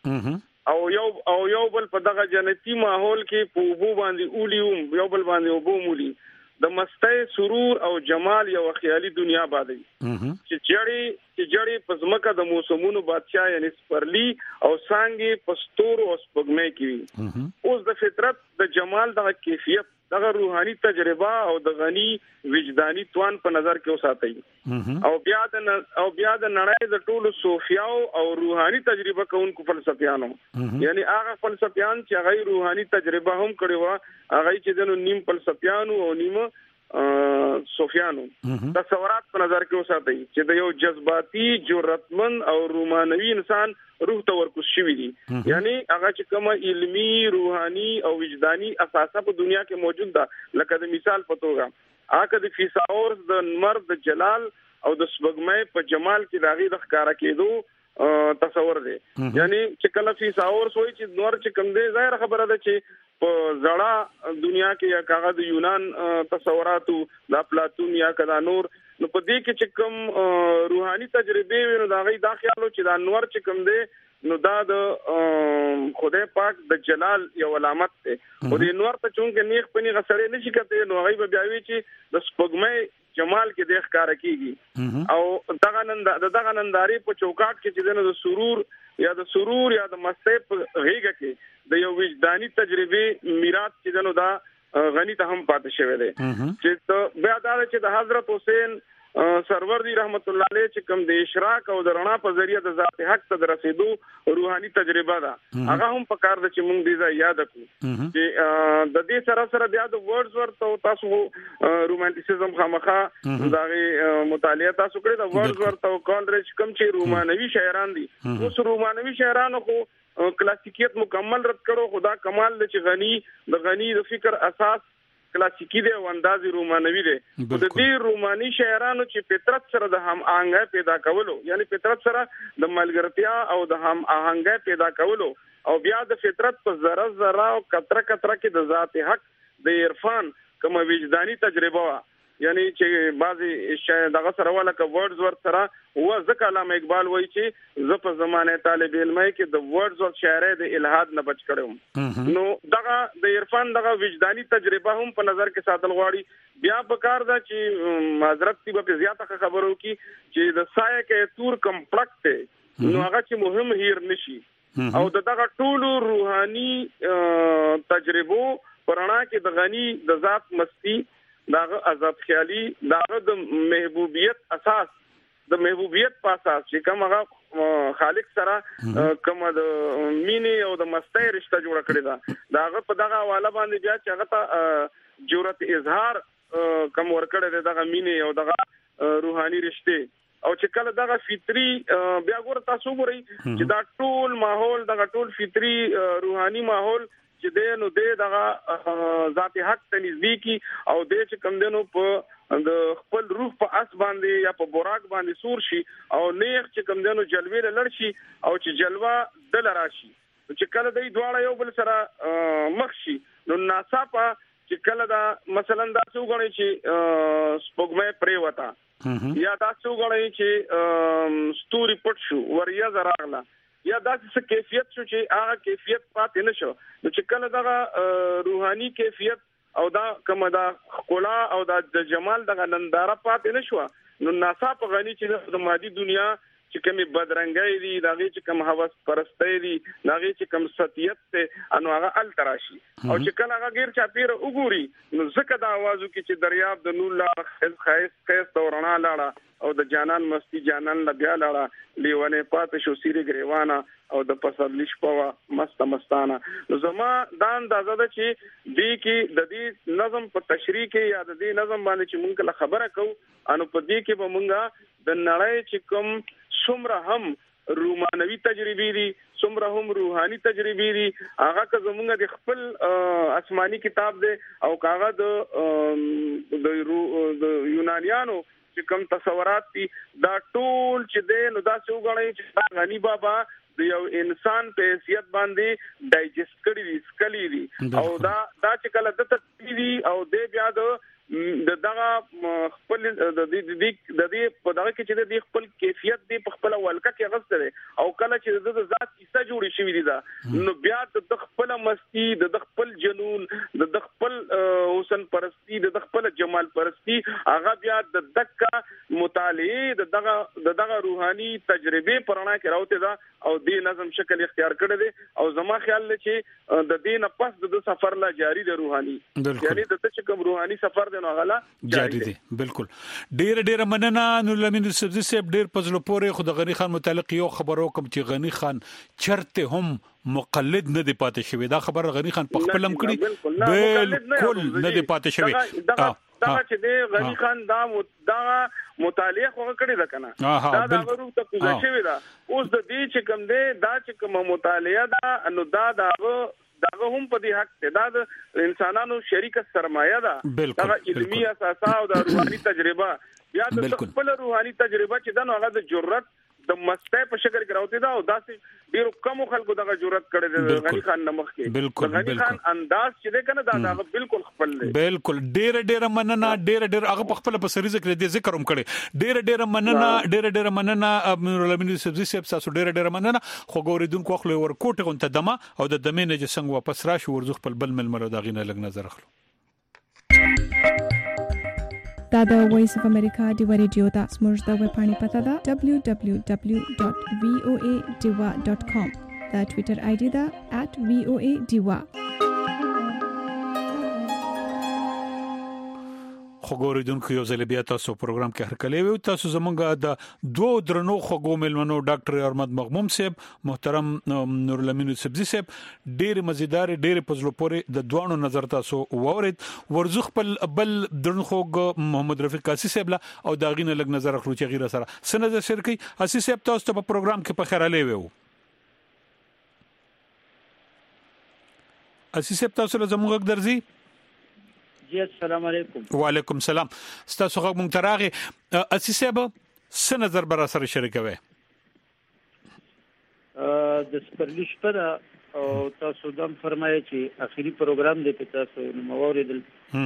لامبي او یو بل په دغه جنتی ماحول کې په وبو باندې اولیوم یو بل باندې وبو مولي د مستی سرور او جمال یو خیالي دنیا باندې چې جړی پزمکه د موسمونو بادشاہ یعنی سپرلی او سانګي پستور او سپګمې کی اوس د فطرت د جمال د کیفیت دغه روحاني تجربه او د غني وجداني توان په نظر کې وساتئ او بیا د نړۍ د ټولو صوفیاو او روحاني تجربه کوونکو فلسفیانو یعنی هغه فلسفیان چې هغه روحاني تجربه هم کړی و هغه چې د نیم فلسفیانو او نیم سفیانو تصورات په نظر کې وساتئ چې د یو جذباتي جرأتمند او رومانوي انسان روح ته ورکوس شوی دي یعنی هغه چې کومه علمی روحاني او وجداني اساسه په دنیا کې موجود ده لکه د مثال په توګه هغه د فیثاغورس د مرد جلال او د سپوږمۍ په جمال کې داغي د ښکارا کېدو تصور دی یعنی چې کله فیثاغورس وایي چې نور چې کوم دی ظاهر خبره ده چې په زړه دنیا کې یا کاغذ یونان تصوراتو د افلاطون یا کدا نور نو په دې کې چې کوم روحاني تجربه وینو دا غي دا خیالو چې دا نور چې کوم دی نو دا د خدای پاک د جلال یو علامت ده او د نور ته چونګ نیخ پني غسړې نشي کته نو غي به بیاوي چې د سپوږمۍ جمال کې د ښکارا کیږي او دغه ننداري په چوکاټ کې چې د سرور یا د مستی په غیږ کې د یو وجداني تجربه میراث چې دا غنی ته هم پاتې شوی دی چې بیا دا چې د حضرت حسین سرور دی رحمت الله علیه چې کوم د اشراق او د رڼا په ذریعہ د ذات حق ته رسیدو روحاني تجربه ده هغه هم په کار د چې موږ دې ځای یاد کړو چې د دې سره بیا د ورډز ورته تاسو رومانتیسزم خامخا دغه مطالعه تاسو کړی د ورډز ورته کانډریج کوم چې رومانوي شاعران دي اوس رومانوي شاعرانو خو کلاسیکیت مکمل رد کړو خدا کمال چې غنی د فکر اساس کلاسیکی دی او انداز رومانوي دی د دې روماني شاعرانو چې فطرت سره د هم آهنګ پیدا کولو یعنی فطرت سره د ملګرتیا او د هم آهنګ پیدا کولو او بیا د فطرت په ذره ذره او قطره قطره کې د ذات حق د عرفان کوم وجداني تجربه یعنی چې بعضی شاید دغه سره ولکه ورډز ورت سره و ځکه علامه اقبال وایي چې ز په زمانه طالب علمي کې د ورډز ورت شاعر د الہاد نه بچ کړم نو دغه د عرفان دغه وجداني تجربه هم په نظر کې ساتل غواړي بیا په کار ده چې معذرت دی په زیاته خبرو کې چې د سایه کې تور کمپلیکس ته نو هغه چې مهم هیر نشي او دغه ټول روحاني تجربو پرانا کې د غنی د ذات مستی داغه آزاد خیالي داغه د محبوبیت اساس د محبوبیت په اساس چې کوم هغه خالق سره کوم د مینې او د مستی رشتہ جوړ کړی دا داغه په دغه حواله باندې بیا چې هغه ته جرأت اظهار کوم ورکړی دغه مینې او دغه روحاني رشته او چې کله دغه فطری بیا ګور تاسو ګورئ چې دا ټول ماحول دغه ټول فطری روحاني ماحول چې دینو دغه ذات حق ته نزدیکی او د چې کم دینو په د خپل روح په اس باندې یا په براق باندې سور شي او نیخ چې کم دینو جلوه لړ شي او چې جلوه دل راشي چې کله د دواړه یو بل سره مخ شي نو ناڅاپه چې کله دا مثلا دا څو غړي چې سپوږمۍ پرې وتا یا دا څو غړي چې ستوري پټ شو وریا زراغله یا داسې کیفیت شو چې هغه کیفیت پاتې نشو نو چې کله دا روحاني کیفیت او دا کومه دا خلا او دا د جمال دغه ننداره پاتې نشو نو ناڅاپه غني چې د مادي دنیا چې کومه بدرنګي دي دغه چې کوم هوس پرستۍ دي دغه چې کوم ستیت ته انو هغه ال تراشي او چې کله هغه غیر چاپیر وګوري نو زکه دا आवाजو کې چې دریاب د نور لا خیس دورنا لاړه او د جانان مستی جانان لبیا لاړه لیونه پات شو سیری گریوانا او د پسرلیش پوا مستانه نو زما دا اندازه ده چې دی کې د دې نظم په تشریح کې یا د دې نظم باندې چې مونږه خبره کوو انو په دې کې به مونږه د نړۍ چې کوم څومره هم رومانوي تجربې دي څومره هم روحاني تجربې دي هغه که زمونږ د خپل آسماني کتاب دی او هغه د یونانیانو چې کوم تصورات دي دا ټول چې دی نو دا څو غړي چې غنی بابا د یو انسان په حیثیت باندې ډایجست کړی دي سکلی دي او دا چې کله د تدوی او د بیا د دغه خپل د دې په دغه کې چې د خپل کیفیت دی په خپل ولکه کې غوښتل او کله چې د ذات کیسه جوړی شوې دي دا نو بیا د خپل مستی د خپل جنون د خپل حسن پرستی د خپل جمال پرستی هغه بیا د دکا مطالعه دغه روحاني تجربه پرانا کې راوته دا او دې نظم شکل اختیار کړی دی او زما خیال لري چې د دې نه پس د سفر لا جاری دی روحاني یعنی د څه کوم روحاني سفر دی نو غلا جاری دی بالکل ډیر مننه نو لمن سبزی سیب ډیر پزلو پورې خو د غنی خان متعلق یو خبرو کوم چې غنی خان چرته هم مقلد نه دی پاتې شوی دا خبر غنی خان په خپلم کړی بالکل نه دی پاتې شوی دا چې د غنی خان دا مطالعه خو کړی ده کنه دا د غرو ته کوزه شوی دا اوس د دې چې کوم دی دا چې کوم مطالعه دا نو دا دغه هم په دې حق ته دا د انسانانو شریک سرمایه ده دا علمي اساسه او د روحاني تجربه یا د خپل روحاني تجربه چې دا نو هغه د جرأت د مستای په شکل کې راوتی دا او داسې ډیرو کم خلکو دغه جرأت کړی دی غنی خان نمخ کې غنی خان انداز چې ده کنه دا هغه بالکل خپل دی بالکل ډیر مننه ډیر هغه په خپل په سریزه کې د ذکر هم کړي ډیر مننه امیر الامین سبزی صاحب تاسو ډیر مننه خو ګوریدونکو خپل ورکوټ غونته دمه او د دمه نه چې څنګه واپس راشي ورزخ خپل بل ملمرو دا غینه لګ نظر اخلو دا د وایس اف امریکا دی ریډیو دا سمورز دا وeb پاڼې پتا دا www.voadiwa.com دا ټوئیټر آی ډی دا @voadiwa خګوریدونکو یو ځل بیا تاسو پروګرام کې هرکلی وو تاسو زمونږ د دوه درنو خګو ملمنو ډاکټر احمد مغموم صاحب محترم نور الامین سبزی صاحب ډیر مزیدار ډیر پزلو پورې د دوانو نظر تاسو وورید ورزخ بل درن خګ محمد رفیق قاسی صاحب او داغینه لګ نظر اخلو چې غیر سره سند شرکی اسی صاحب تاسو په پروګرام کې په خیراله وو اسی صاحب تاسو له زموږ درځي السلام علیکم وعلیکم السلام تاسو غو مونږ تراغه اسی صاحب څه نظر بر سره شریکوي د سپرلیش پر او تاسو دم فرمایي چې اخیری پروګرام دی په تاسو موریدل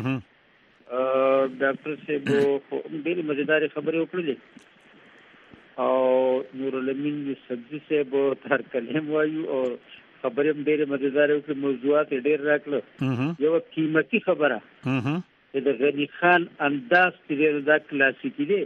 ډاکټر صاحب ډېر مزیدار خبرې وکړلې او نور الامین سبزی صاحب تر کلم وایو او خبرې هم ډېرې مزیدار او موضوعات ډېر راکړل یو قیمتي خبره چې د غنی خان انداز چې دا کلاسیکی دی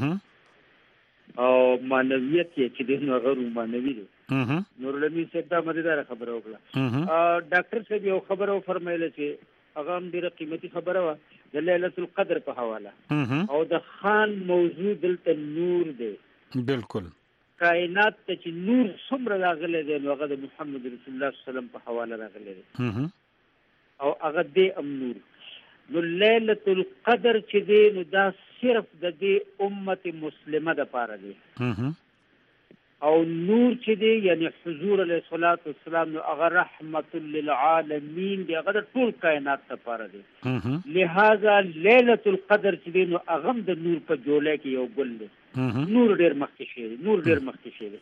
او مانویت چې د نوغرو مانوي دی نور الامین صاحب دا مزیدار خبره وکړه ډاکټر صاحب یو خبره فرمایله چې هغه هم ډېره قیمتي خبره وه د لیلة القدر په حواله او د خان موضوع دلته نور دی بالکل کائنات ته چې نور څومره راغلی دی نو هغه د محمد رسول الله صلی الله علیه وسلم په حواله راغلی دی او هغه دې نور نو لیلة القدر چې دی نو دا صرف د دې امت مسلمه د پاره دی او نور چې دی یعنی حضور علیه الصلاۃ والسلام نو هغه رحمت للعالمین دی هغه د ټول کائنات لپاره دی لہذا لیلة القدر چې دی نو هغه د نور په جوله کې یو ګل دی نور ډیر مخکې شي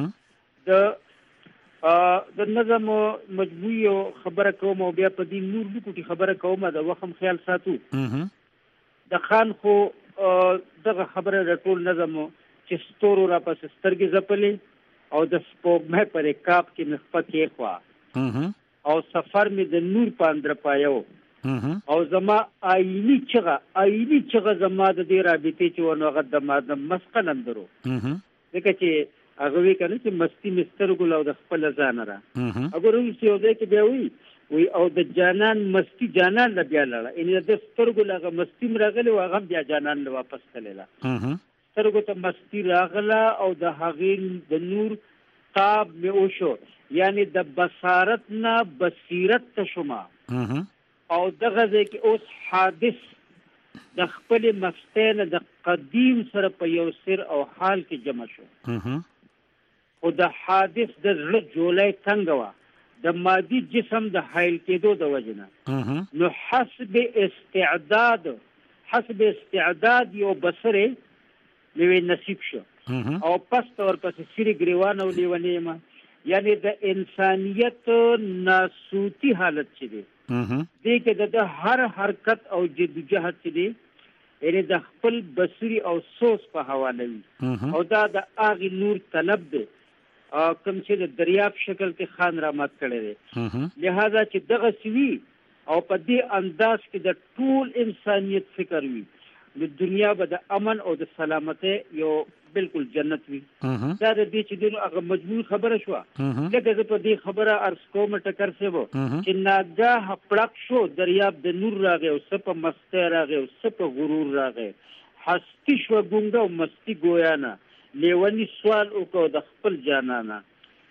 د نظم مجموعي خبره کوم او بیا په دې نور لکوټي خبره کوم د وخم خیال ساتو د خان خو دغه خبره د ټول نظم چې ستورو را پس سترګې زپلې او د سپوږمۍ پر کاپ کې نسبت یې خوا او سفر می د نور پاندر پایو او زما آئینی چغه زما د دې رابطې چې ونه غد د ماده مسقن اندرو ځکه چې هغه وی کنه چې مستی مستر ګل او د خپل ځان را اگر یو ځای کې بیا وی او د جانان مستی جانان ل بیا لاله ان د سترګو لغه مستی مرغله او هغه بیا جانان ل واپس کړله سترګو ته مستی راغله او د هغې د نور تاب می وشو یعنی د بصارت نه بصیرت ته شما او دغه ځکه اوس حادث د خپل مفتین د قدیم سره په یو سر او حال کې جمع شو او د حادث د زړه جولای څنګه وا د مادي جسم د حایل کېدو د وجنه نو حسب استعداد یو بصره لوی نصیب شو او پس تور پس سری گریوان او لیونیما یعنی د انسانیت ناسوتی حالت چي دي دې کې د هر حرکت او جدوجہد چي دي یعنی د خپل بصری او سوچ په حواله وي او دا د اغه نور طلب دی کوم چې د دریاب شکل کې خان رحمت کړي دي لہذا چې دغه سوي او په دې انداز کې د ټول انسانیت فکر وي د دنیا به د امن او د سلامتی یو بالکل جنت وي دا د دې چې دغه هغه مجبور خبره شو لکه زه په دې خبره ارس کوم ټکر سیبو چې ناګاه پړق شو دریاب د نور راغی او سپ مسته راغی او سپ غرور راغی هستی شو ګونګه او مستی ګویانا لیونی سوال وکړو د خپل جانانا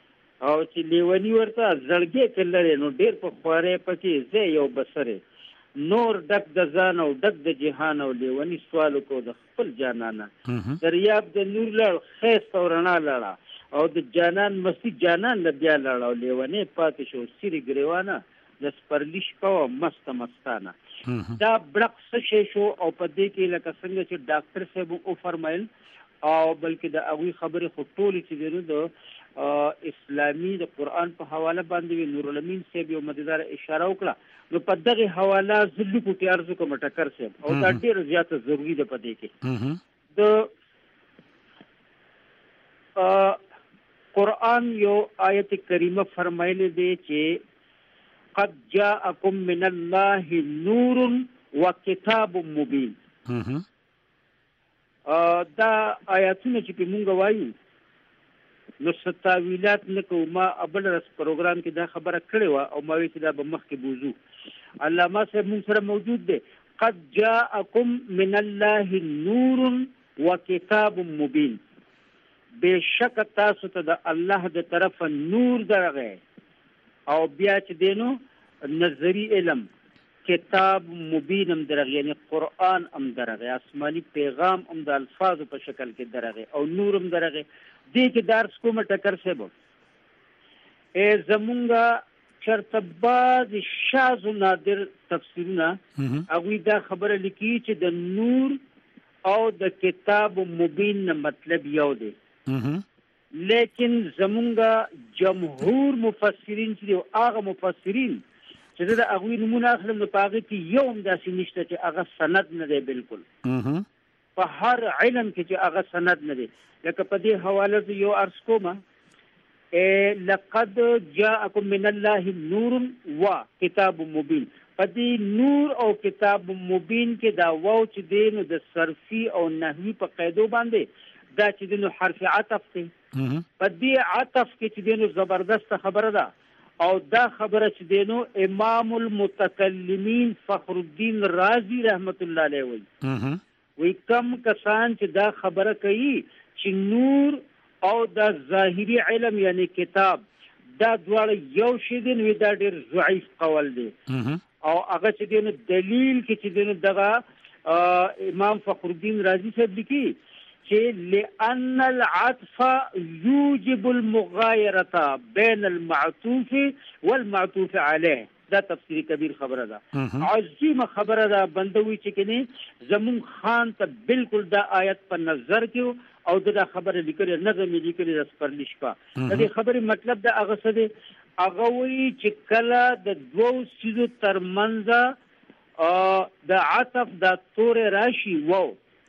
او چې لیونی ورته زړګي کلره نو ډیر په خواره پکې زه یو بسره نور ډک د ځان او ډک د جهان او لیونی سوال کو د خپل جانانه دریاب د نور لړ خیس او رڼا لړا او د جانان مستی جانان ل بیا لړا او لیونی پاتې شو سری ګریوانه د سپرلیش کو مست مستانه دا بلق څه شو او په دې کې لکه څنګه چې ډاکټر صاحب او فرمایل او بلکې د هغه خبره خو ټول چې د اسلامي د قران په حواله باندې نور الامین صاحب یو مددار اشاره وکړه نو په دغه حواله زلو کوټي ارزو کوم ټکر صاحب او دا ډیر زیاته ضروری ده په دې کې د قران یو آیت کریمه فرمایلی دی چې قد جاءكم من الله نور وكتاب مبين دا آیاتونه چې په مونږ وایو نو ستاویلات نکو ما ابل رس پروګرام کې دا خبره کړې و او ما وی چې دا به مخ کې بوزو علامه صاحب مونږ سره موجود دی قد جاءكم من الله نور وكتاب مبين بشک تاسو ته د الله د طرف نور درغه او بیا چې دینو نظری علم کتاب مبین هم درغه یعنی قرآن هم درغه آسمانی پیغام هم د الفاظ په شکل کې درغه او نور هم درغه دې کې درس کومه ټکر سبب زمونږه چرته باز شاذ نادر تفسیرونه هغه دا خبره لیکي چې د نور او د کتاب مبین مطلب یو دی لیکن زمونږه جمهور مفسرین چې هغه مفسرین چې دا هغه نمونه اخلم نو پاغه کې یو هم داسې نشته چې هغه سند نه دی بالکل په هر علم کې چې هغه سند نه دی لکه په دې حواله یو عرض کومه لقد جاءكم من الله نور وكتاب مبين په دې نور او کتاب مبین کې دا واو چې دین د صرفي او نحوي په قاعده باندې دا چې دین حرف عطف دی په دې عطف کې چې دین زبردست خبره ده او دا خبره چې دینو امام المتکلمین فخر الدین رازی رحمت الله علیه وی کم کسان چې دا خبره کوي چې نور او دا ظاهری علم یعنی کتاب دا دواړه یو شی دي نو دا ډیر ضعیف قول دی او هغه چې دینو دلیل کې چې دینو دغه امام فخر الدین رازی صاحب لیکي چې لأن العطف يوجب المغايرة بين المعطوف والمعطوف عليه دا تفسیر کبیر خبره ده عظیم خبره ده بندوي چې کني زمون خان ته بالکل دا آیت په نظر کې او دا خبره لیکل نظم لیکل رس پر لشکا دا خبره مطلب دا هغه څه دی هغه وی چې کله د دوو سیزو ترمنځ د عطف د تور راشي وو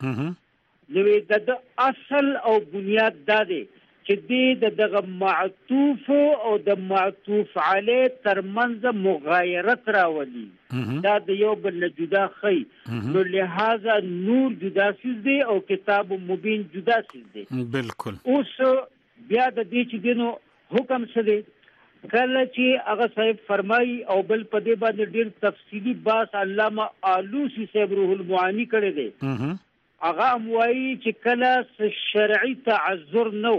نو د اصل او بنیاد دا دی چې دغه معطوف او د معطوف علی ترمنځ مغایرت راولي دا د یو بل جدا خي نو لہذا نور جدا سیز دی او کتاب مبین جدا سیز دی بالکل اوس بیا د دې چې دینو حکم څه دی کله چې هغه صاحب فرمایي او بل په دې باندې ډیر تفصیلی باس علامه آلوسی صاحب روح المعانی کړی دی هغه موایي چې کله شرعي تعذر نو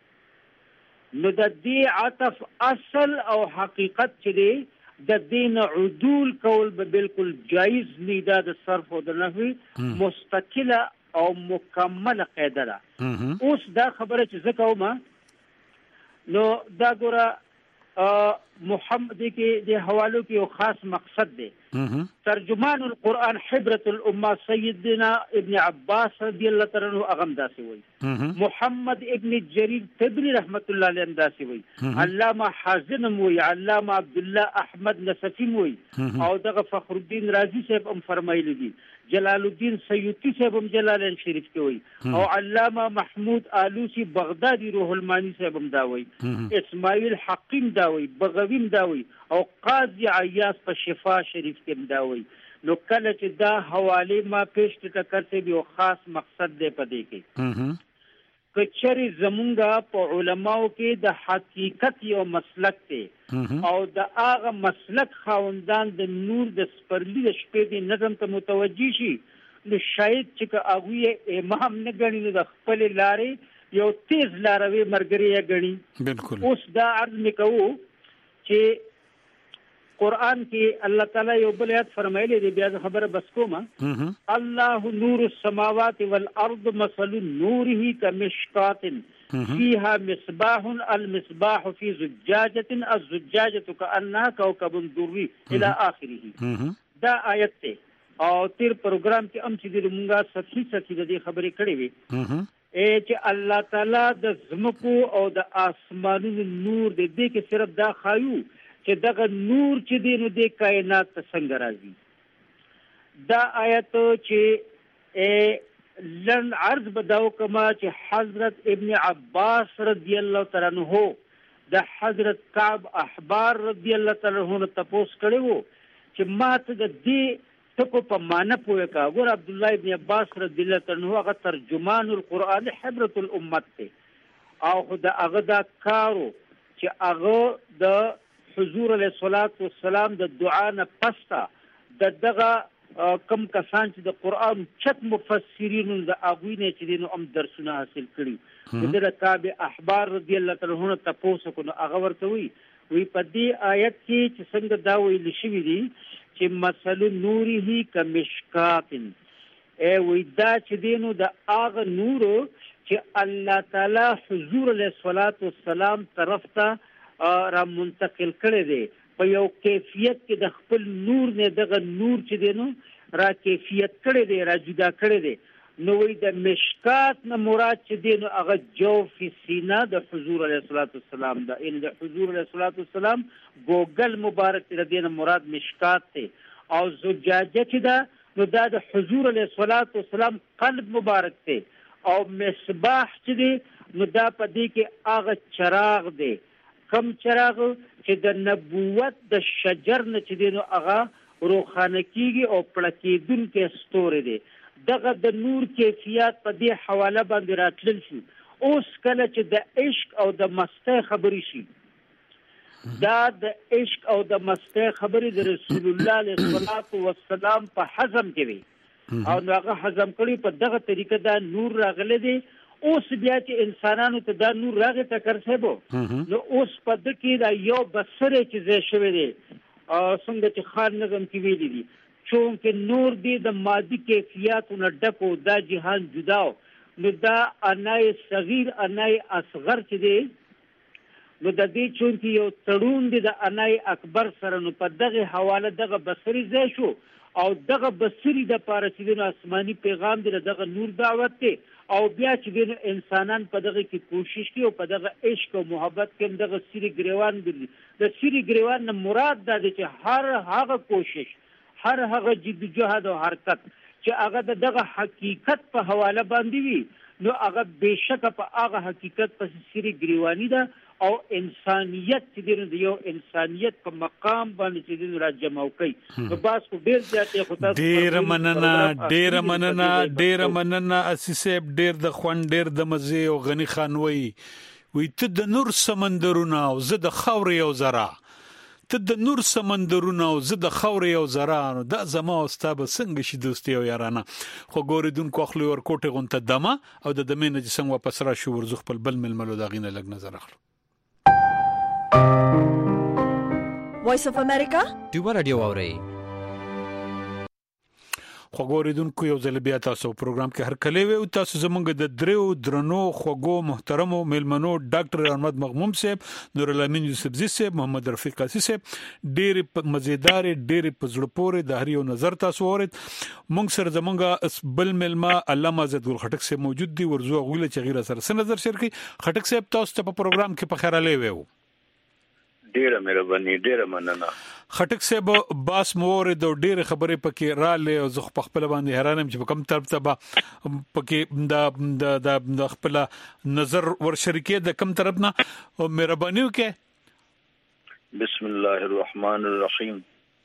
نو د دې عطف اصل او حقیقت چې دی د دین عدول کول به بالکل جایز نه ده د صرف او د نحوی مستقله او مکمله قاعده ده اوس دا خبره چې زکه ما نو دا ګوره محمد کې د حوالو کې یو خاص مقصد دی ترجمان القرآن حبرة الامه سیدنا ابن عباس رضی الله تعالی عنہ اغم داسي وي محمد ابن جرير طبري رحمت الله علیه داسي وي علامه حازم وي علامه عبد الله احمد نصفی وي او دغه فخر الدین رازی صاحب هم فرمایلی دي جلال الدین سیوطی صاحب هم جلالین شریف کې وي او علامه محمود آلوسی بغدادي روح المانی صاحب هم دا وي اسماعیل حقیم دا وي بغویم دا وي او قاضی عیاض په شفا شریف کې دا وي نو کله چې دا حواله ما پیش ټکر ته یو خاص مقصد دی پدې کې کچري زمونږه په علماو کې د حقیقت یو مسلک دی او د هغه مسلک خاوندان د نور د سپرلی د شپې د نظم ته متوجي شي نو شاید چې هغه امام نه غني د خپل لارې یو تیز لاروي مرګري غني بالکل اوس دا عرض میکو چې قرآن کې الله تعالی یو بل آیت فرمایلی دی، بیا خبره بس کومه. الله نور السماوات والارض مثل نوره كمشكاة فيها مصباح المصباح في زجاجة الزجاجة كأنها كوكب دري الى اخره. دا آیت ته او تیر پروګرام کې هم چې موږ سخی د دې خبرې کړې وي چې الله تعالی د زمکو او د اسمانونو نور دې کې صرف دا خایو چې دغه نور چې دی نو د کائنات ته څنګه راځي. دا آیت چې لن عرض بداو کما چې حضرت ابن عباس رضی الله تعالی عنہ د حضرت کعب احبار رضی الله تعالی عنہ تپوس کړو چې ما ته د دې تکو په معنا پوهه کا. ګور عبد الله ابن عباس رضی الله تعالی عنہ هغه ترجمان القرآن حبرة الامت ته او خدای هغه دا کارو چې هغه د حضور علیه الصلاۃ والسلام د دعا نه پستا دغه کم کسان چې د قرآن چت مفسرین د اغوینه چې دینو هم درسونه حاصل کړي د کعب احبار رضی الله تعالی عنہ تاسو کو هغه ورته وی په دې آیت کې چې څنګه دا ویل شوی دی چې مثل نوره کمشکات وی دا چې دینو د هغه نور چې الله تعالی حضور علیه الصلاۃ والسلام طرف ته را منتقل کړی دی په یو کیفیت کې د خپل نور نه دغه نور چې دینو را کیفیت کړی دی را جدا کړی دی. نو وی د مشکات نه مراد چې دینو هغه جوف سینه د حضور علیه الصلاۃ والسلام دا ان د حضور علیه الصلاۃ والسلام ګوګل مبارک د دینه مراد مشکات ته او زجاجه چې دا نو دا د حضور علیه الصلاۃ والسلام قلب مبارک ته او مصباح چې دی نو دا په دې کې هغه چراغ دی کم چراغ چې د نبوت د شجر نه چې دینو هغه روخانه کیږي او پړکیدونکو ستوري دی. دغه د نور کیفیت په دې حواله باندې راتلل شي. اوس کله چې د عشق او د مستی خبرې شي دا د عشق او د مستی خبرې د رسول الله علیه الصلاۃ والسلام په حزم کې وي او هغه حزم کړي په دغه طریقه دا نور راغلی دی. اوس بیا چې انسانانو ته دا نور راغی تکر صاحب نو اوس په دې کې دا یو بصره چې زه شوی دی څنګه چې خان نظم کې ویلي دي چونکه نور دی د مادي کیفیتونو ډکو دا جهان جداو نو دا انای صغیر انای اصغر چې دی نو د دې چونکه یو تړون دی د انای اکبر سره نو په دغه حواله دغه بصری ځای شو او دغه بصری د پاره چې د آسماني پیغام دی دغه نور دعوت دی او بیا چې د انسانان په دغه کې کوشش کوي او په دغه عشق او محبت کې دغه سری ګریوان دی. د سری ګریوان نه مراد دا دی چې هر هغه کوشش هر هغه جد جهاد او حرکت چې هغه دغه حقیقت په حواله باندې وي نو هغه بهشکه په هغه حقیقت په سری ګریوانی ده او انسانیت چې د یو انسانیت په مقام باندې چې را جمع کوي. نو باس کو ډیر ځاتې خو تاسو ډیر مننه اسیسب ډیر د خوان ډیر د مزه او غنی خان وی ته د نور سمندرونه او زه د خاورې او زرا ته د نور سمندرونه او زه د خاورې او زرا نو دا زما او ستا به څنګه شي دوستي او یارانه خو ګوریدونکو اخلي ور کوټه غونته دمه او د دمه نه څنګه واپس را شو ورزخ خپل بل ململو دا غینه لګ نظر اخلو. وایس اف امریکا دیو رادیو اوري خوګوریدونکو یو ځل بیا تاسو پروګرام کې هر کله وي او تاسو زمونږ د دریو درنو خوګو محترمو ملمنو ډاکټر احمد مغموم صاحب نور الامین یوسف زی صاحب محمد رفیق قاسی صاحب ډېر مزیدار ډېر پزړه پورې د هر یو نظر تاسو اورید. مونږ سره زمونږ بل ملما علامه عزت ګل خټک صاحب موجود دی ورزو غوله چې غیر سره نظر شیر کی. خټک صاحب تاسو ته په پروګرام کې په خیر علي وو ډیره مهرباني ډیره مننه. خټک صاحب باس مور د ډېر خبرې پکې را لې او زه په خپل باندې حیرانم چې په کوم طرف ته پکې د خپل نظر ور شریکې د کوم طرف نه او مهرباني وکړه. بسم الله الرحمن الرحیم.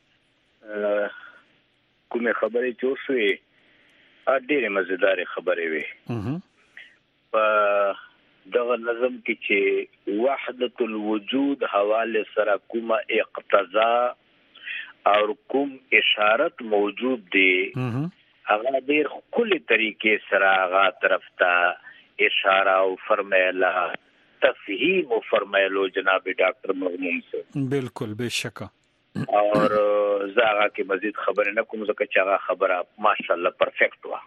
کومه خبرې چې اوسې ډېرې مزیدار خبرې وي په دغه نظم کې چې وحدت الوجود حواله سره کومه اقتضا او کوم اشارت موجود دي هغه ډېر کلی طریقې سره هغه طرف ته اشاره او فرمایله تفهیم او فرمایلو جناب ډاکټر مغموم صاحب. بالکل بشکه اور زاغه کې مزید خبره نه کوم ځکه چې هغه خبره ماشاءالله پرفیکټ و.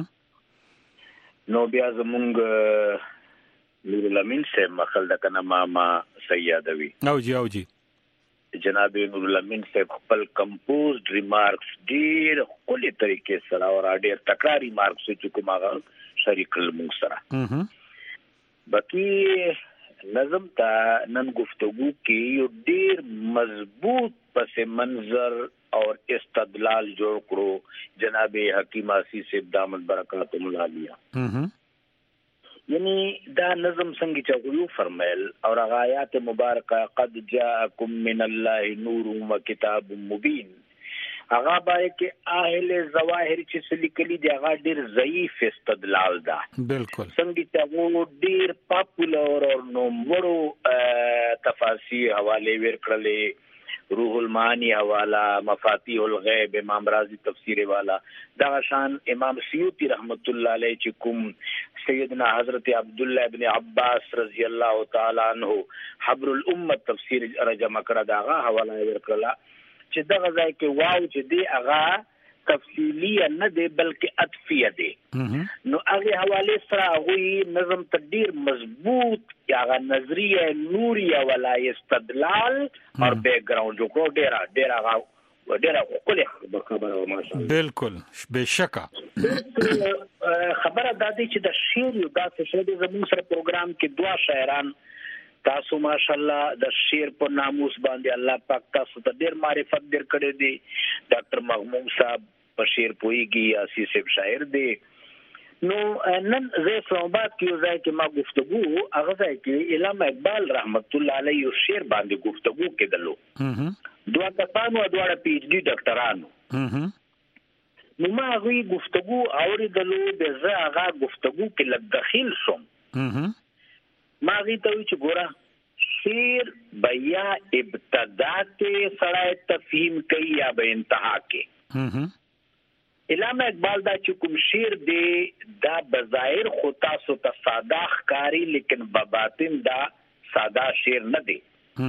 نو بیا زمونږ نور الامین سے مخل د کنه ما سیادوی او جی جناب نور الامین سے خپل کمپوزډ ریمارکس ډیر کلی طریقې سره او ډیر تکرار ریمارکس چې کوم هغه شریک المو سره باقي نظم تا نن گفتگو کې یو ډیر مضبوط پس منظر اور استدلال جوړ کړو جناب حکیم آسی سے دامت برکاتهم العالیہ. یعنی دا نظم څنګه چې غوړو فرمایل او آیات مبارکه قد جاءکم من الله نور و کتاب مبین هغه باندې کې اهل ظواهر چې لیکلي دی هغه ډیر ضعیف استدلال ده. بالکل څنګه چې هغه ډیر پاپولر او نومړو تفاسیر حواله ورکړلې روح المعانی حواله مفاتیح الغیب امام رازی تفسیر والا دا شان امام سیوطی رحمت الله علیه چې کوم سیدنا حضرت عبداللہ ابن عباس رضی اللہ تعالی عنہ حبر الامه تفسیر رجمه کړه دا حواله ورکړه چې دغه ځای کې واو چې دی هغه تفصیلی نه دی بلکې عطفیه دی. نو هغه حواله سره هغه نظم تدیر مضبوط یا هغه نظریه نوریه ولا استدلال اور بیک گراوند جو کو ډیره کولی خبره ماشاءالله بالکل بشکا خبره د دې چې د شعر یو داسې شی د زموږ سره پروګرام کې دوا شاعران تاسو ماشاءالله د شعر په ناموس باندې الله پاک تاسو ته ډیر معرفت در کړی دی. ډاکټر مغموم صاحب په شعر پوهیږي اسی صاحب شاعر دی. نو نن زه اسلامآباد کې ځای کې ما گفتگو هغه ځای کې علامه اقبال رحمت الله علیه شعر باندې گفتگو کېدلو. دوه کسانو دوه پی ایچ ډی ډاکټرانو نو ما غوي گفتگو اوریدلو د زه هغه گفتگو کې لدخیل شوم. ما غي ته چې ګوره شعر بیا ابتدا ته سړی تفهیم کوي یا به انتها کې. علامه اقبال دا چې کوم شعر دی دا بظاهر خو تاسو ته ساده ښکاري لیکن بباطن دا ساده شعر نه دی.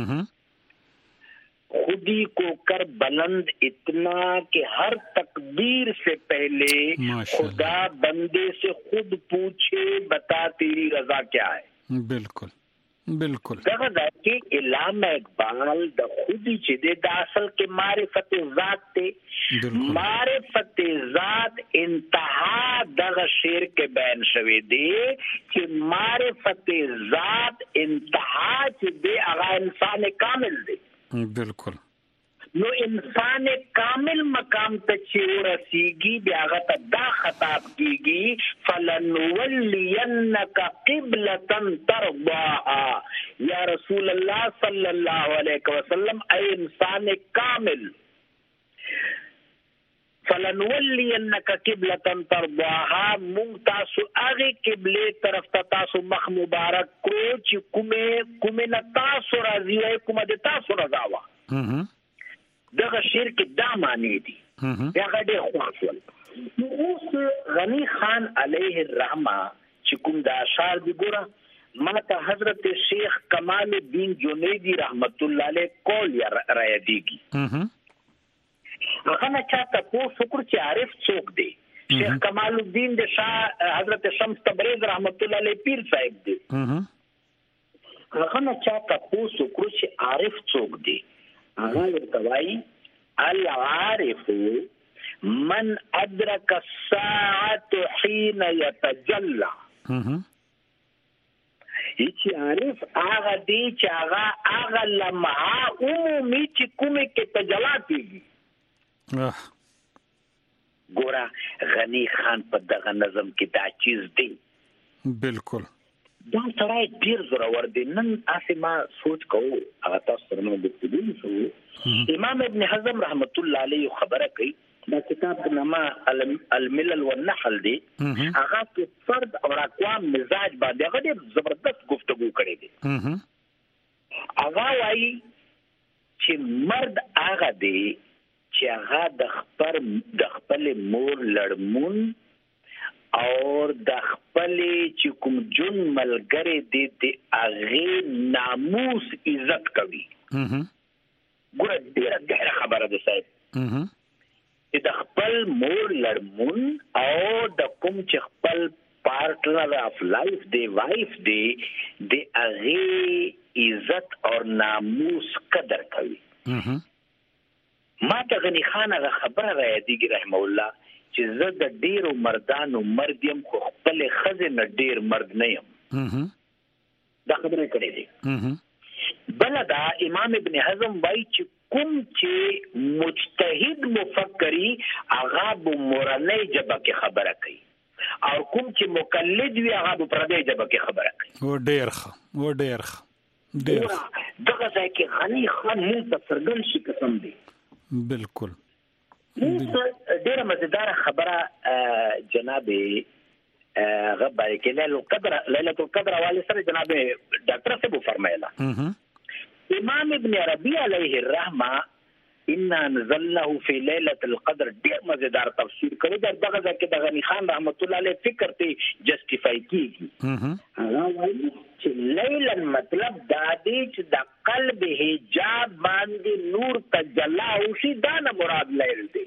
خودی کو کر بلند اتنا کہ ہر تقدیر سے پہلے خدا بندے سے خود پوچھے بتا تیری رضا کیا ہے. بالکل دغه کې علامه اقبال د خودی چې د اصل کې معرفت ذات ته معرفت ذات انتها دغه شعر کې بیان شوی دی چې معرفت ذات انتها چې د هغه انسان کامل دی. بالکل نو انسان کامل مقام ته چې ورسیږي بیا هغه دا خطاب کیږي فلنولینک قبلة ترضاها یا رسول الله صلی الله علیه وسلم ای انسان کامل فلنولینک قبلة ترضاها مونږ تاسو هغه قبله طرف ته تاسو مخ مبارک کو چې کومه نه تاسو راضي وي کومه د تاسو رضا وا. دغه شعر کې دا معنی دي هغه ډېر خوښول. نو اوس غنی خان علیه الرحمه چې کوم د اشعار دی ګوره ما ته حضرت شیخ کمال الدین جنیدی رحمت الله علیه کول یا را یادېږي. هغه نه چاته په فکر چې عارف څوک دی. شیخ کمال الدین د شاه حضرت شمس تبریز رحمت الله علیه پیر صاحب دی. هغه نه چاته په فکر چې عارف څوک دی. هغه ورتوای العارف من ادرک الساعه حين يتجلى. هیڅ عارف هغه دی چې هغه لمحه عمومي چې کومه کې تجلا کیږي. ګوره غنی خان په دغه نظم کې دا چیز دی. بالکل دا سړی ډیر زورور دی. نن اسما سوچ کوو هغه تاسو سره نو د دې امام ابن حزم رحمت الله علیه خبره کوي دا کتاب د نما الملل والنحل دی هغه کې فرد او اقوام مزاج باندې هغه ډیر زبردست گفتگو کړی دی. هغه وايي چې مرد هغه دی چې هغه د خپل مور لړمون اور د خپل چې کوم جون ملګری دی د هغه ناموس عزت کوي. ګوره ډیره ګهره خبره ده صاحب چې د خپل مور لړمون او د کوم چې خپل پارټنر اف لایف دی وایف دی د هغه عزت او ناموس قدر کوي. ما ته غنی خان هغه خبره را یادېږي رحمه الله چې زه د ډیرو مردانو مرد یم خو خپل ښځې نه ډیر مرد نه یم. دا خبره کړې دي. بل دا امام ابن حزم وایي چې کوم چې مجتهد مفکری هغه به مورنۍ ژبه کې خبره کوي او کوم چې مقلد وي هغه به پردۍ ژبه کې خبره کوي. و ډیر دغه ځای کې غنی خان موږ ته څرګند شي قسم دی. بالکل ډیره مزیدار خبره جناب غبر کې لیلۃ القدر حواله سره جناب ډاکټر صاحب فرمایله امام ابن عربی علیه الرحمه ان انزلناه فی لیلۃ القدر ډیر مزیدار تفسیر کړی دغه ځکه د غنی خان رحمت الله علیه فکر ته جسټیفای کیږي. هغه وایي چې لیلن مطلب دا دی چې د قلب حجاب باندې نور تجلا او شي دا نه مراد لیل دی.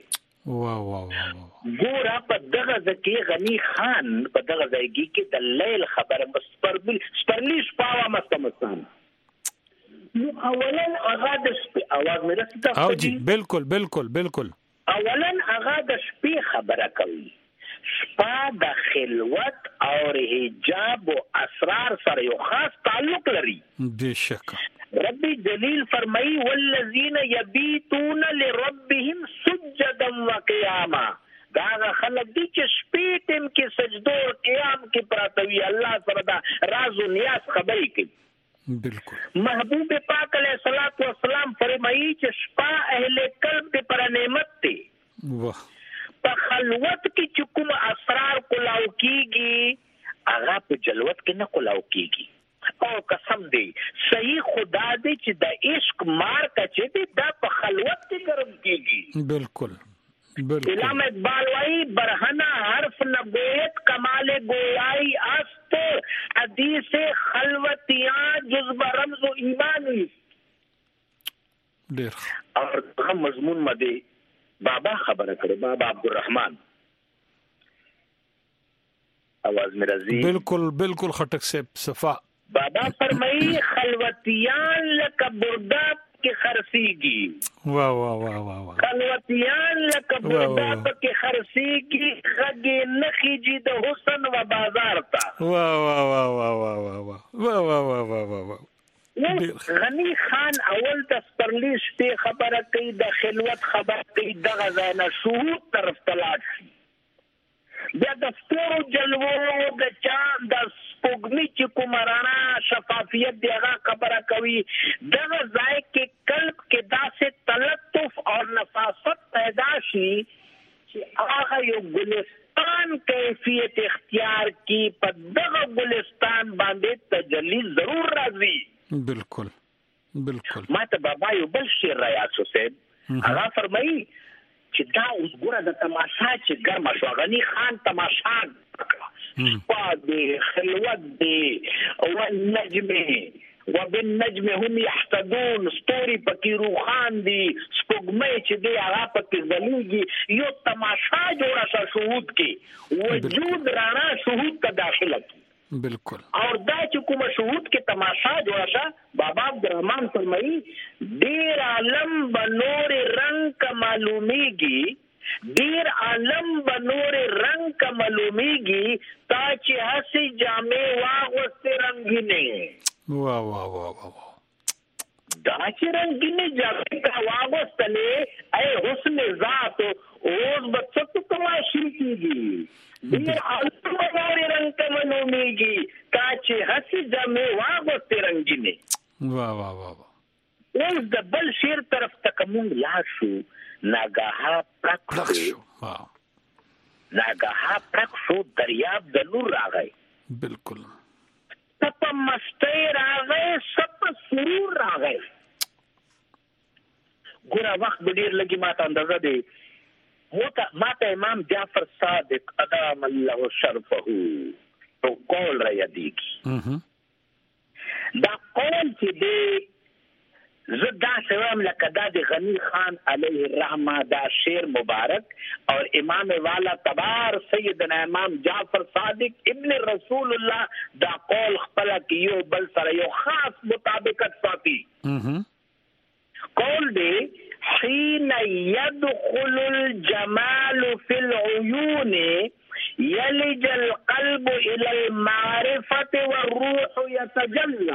ګوره په دغه ځکه غنی خان په دغه ځای کې د لیل خبره سپرلی شپه مستمستان نو اولا هغه د اواز مې راځي او جی بالکل اولا هغه د شپې خبره کوي. شپه د خلوت او حجاب او اسرار سره یو خاص تعلق لري. بشک ربي جلیل فرمایي والذین یبیتون لربهم سجدا وقیاما. دا خلک دي چې شپې ټیم کې سجدو او قیام کې پراته وي الله سره دا راز او نیاز خبرې کوي. بالکل محبوب پاک علیہ الصلوۃ والسلام فرمایي چې شپه اهل قلب ته پر نعمت دی. واه په خلوت کې چې کوم اسرار کولاو کیږي هغه په جلوت کې نه کولاو کیږي او قسم دی صحیح خدا دی چې د عشق مار کچې دی دا په خلوت کې ګرم کیږي. بالکل علامہ اقبال وائی برہنہ حرف نبوت کمال گویائی است حدیث خلوتیاں جذب رمز و ایمانی. اور ہم مضمون مدے بابا خبر کرے بابا عبدالرحمن آواز میرا زی بالکل خٹک سے صفا بابا فرمائی خلوتیان لک برداب کی خرسیگی واہ خلوتیان لک برداب کی خرسیگی خگی نخی جی د حسن و بازار تا. واہ غنی خان اول د سپرلی شپې خبره کوي د خلوت خبره کوي دغه ځای نه شهود طرف تلاش شي. بیا د ستورو جلوو د چاند د سپوږمۍ چې کوم رڼا شفافیت دی هغه خبره کوي. دغه ځای کې قلب کې داسې تلطف او نفاست پیدا شي چې هغه یو ګلستان کیفیت اختیار کی په دغه ګلستان باندې تجلی ضرور راځي. بالکل ما ته بابا یو بل شعر را یاد شو صاحب هغه فرمایي چې دا اوس ګوره د تماشا چې ګرمه شو غنی خان تماشا شپه دی خلوت دی والنجم وبالنجم هم يحتدون ستوري پکې روخان دي سپوږمۍ چې دی هغه پکې ځلیږي یو تماشا جوړه شو شهود کې وجود رانا شهود ته داخله کی. بالکل اور دا چې کومه شهود کې تماشا جوړه شا بابا عبدالرحمن فرمایي ډیر عالم بنور رنگ کا معلومیږي ډیر عالم بنور رنگ کا معلومیږي تا چې هسي جامې واغوستې رنگینه واہ دا چې رنگینه جامې کا واغوستلې اے حسن ذات اوس بچو تماشا کیږي. دیر عالم بنور رنگ کا معلومیږي تا چې هسي جامې واغوستې رنگینه. واہ اوس د بل شیر طرف تکمون لا شو ناګه پرک شو دریاب د نور راغی. بالکل سپ مستی راغی سپ سرور راغی. ګوره وخت ډیر لګي ماته اندازه دی ماته امام جعفر صادق ادام الله شرفه تو قول را یادیږي. دا قول چې دی زدا سوام لقدا د غنی خان علیه الرحمه دا شعر مبارک اور امام والا تبار سیدنا امام جعفر صادق ابن رسول الله دا قول خپل کیو بل سره یو خاص مطابقت ساتي قول دی حين يدخل الجمال في العيون يلج القلب الى المعرفه والروح يتجلى.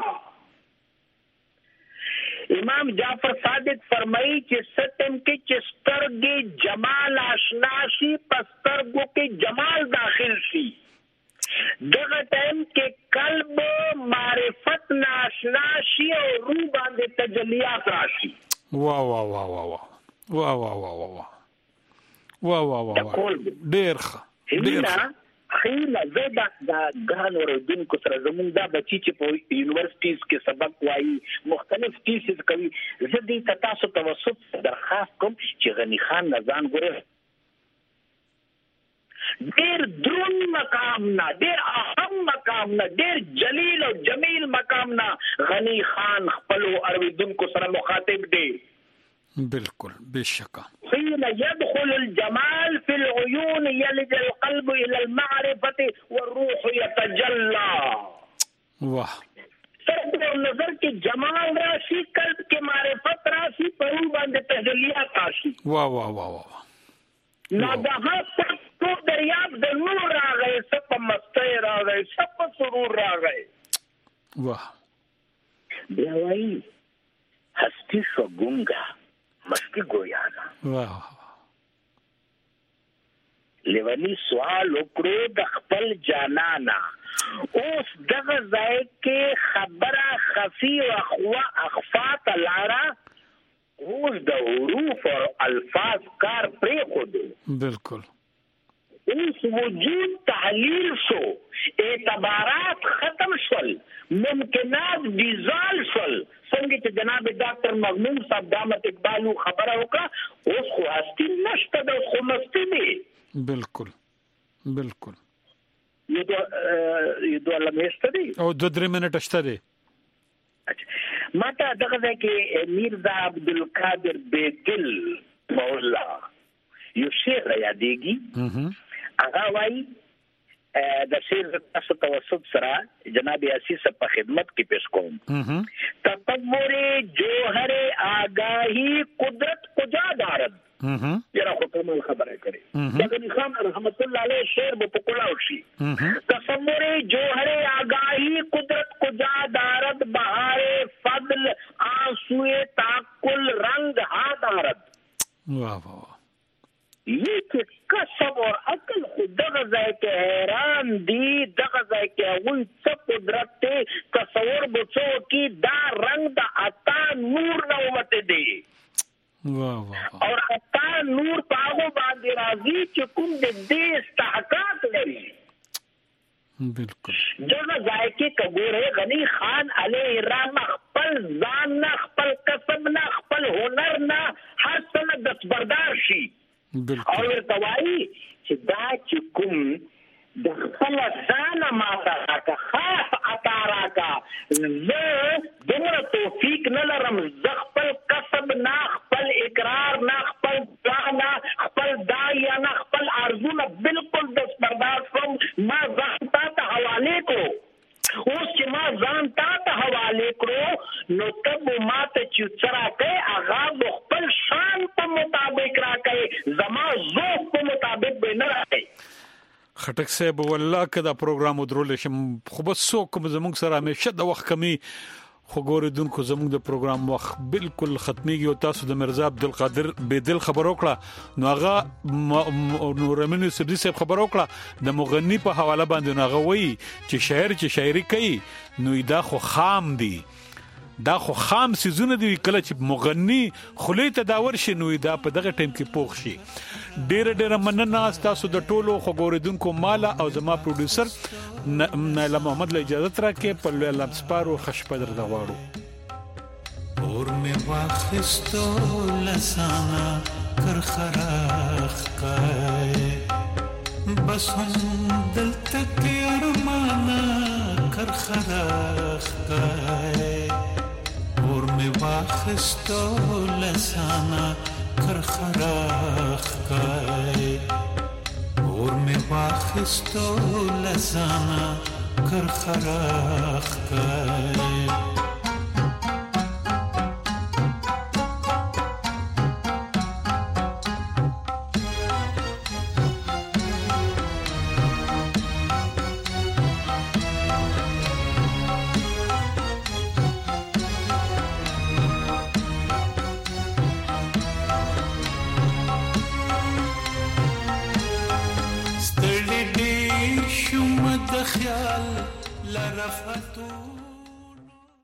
امام جعفر صادق فرمائی چې ستم کې چې سترګې جمال آشنا شي پسترګو کې جمال داخل شي دغه ټیم کې قلب معرفت ناشنا شي او روح باندې تجلیات راشي. واه واه واه واه واه واه واه واه واه واه واه ډېر ښه خیله زه دا ګان اوریدونکو سره زمونږ دا بچي چې په یونیورسيټیز کې سبق وایي مختلف تیسیز کوي زه دې ته تاسو توسط درخواست کوم چې غنی خان نزان ګوره ډېر درون مقام نه ډېر اهم مقام نه ډېر جلیل او جمیل مقام نه غنی خان خپل اوریدونکو سره مخاطب دی. بالکل بشکا حين يدخل الجمال في العيون يلج القلب الى المعرفه والروح يتجلى. واہ سر نظر کے جمال راشی قلب کے معرفت راشی پرو باندې تجلیات راشی. واہ واہ واہ واہ ناگہاں تو دریاب د نور را گئے سب مستی را گئے سب سرور را گئے. واہ بیاوی ہستی شو گونگا مستی گویانا. واہ لیونی سوال وکړو د خپل جانانا اوس دغه ځای کې خبره خفي او اخفا تلارا اوس د حروف او الفاظ کار پرې خودو. بالکل اوس وجود تحلیل شو اعتبارات ختم شول ممکنات ډیزال شول څنګه چې جناب ډاکټر مغموم صاحب دامت اقبال خبره وکړه اوس خو هستی نشته د خو مستی دی. بالکل بالکل یو دو لمحه دی او 2-3 منټه شته دی. ماته دغه ځای کې میرزا عبدالقادر بیدل مولا یو شعر یادېږي هغه وایي د شعر تاسو توسط سره جناب عزیز په خدمت کې پیش کوم. تصور جوهر آگاهی قدرت کجا دارد یرا حکم خبره کړي غنی خان رحمت الله علیه شعر په کولاو شي. تصور جوهر آگاهی قدرت کجا دارد بہار فضل آنسوئے تاکل رنگ ہا دارد. واہ واہ یہ کہ کسب اور عقل خود دغه ځای کې حیران دي دغه ځای کې هغوی څه قدرت دی تصور بچو کې دا رنگ د عطا نور نه وته دی. واہ واہ اور عطا نور پاغو باندې راځي چې کوم د استحقاق لري. بالکل دغه ځای کې کګوره غنی خان علیه الرحمه خپل ځان نه خپل کسب نه خپل هنر نه هر څه دستبردار شي. بالکل اور توای چې دا چې کوم د خپل ځان ماته راکا خاص عطا راکا زه دغه توفیق نه لرم زه خپل کسب نه خپل اقرار نه خپل ځان نه خپل دایا نه خپل ارزونه بالکل دستبردار کوم. ما ځان ته حواله کو اوس چې ما ځان ته حواله کړو نو تب ماته چې چرا کوي هغه خپل شان په مطابق راکړي زما ذوق په مطابق به نه راکړي. خټک صاحب والله کدا پروګرام ودرول شم خو بس سو کوم زموږ سره همیشه د وخت کمی خو ګوریدونکو زموږ د پروګرام وخت بالکل ختميږي او تاسو د مرزا عبدالقادر بیدل خبر وکړه نو هغه نورمن سبزی صاحب خبر وکړه د مغنی په حواله باندې نو هغه وایي چې شاعر چې شاعري کوي نو دا خو خام دي دا خو خام سيزونه دي کله چې مغنی خلې ته داور شي نو دا په دغه ټیم کې پوښ شي. ډېر مننه تاسو د ټولو خو ګوریدونکو مالا او زما پروډوسر نایله محمد له اجازه راکې په لوی لمسپارو خشپدر د غواړو اور می واخستو لسانا کرخراخ کای بس هم دل تک ارمانا کرخراخ کای اور می واخ واخستو لسانا کرخراخ کای اور می واخستو لسانا کرخراخ کای خیال لرفتو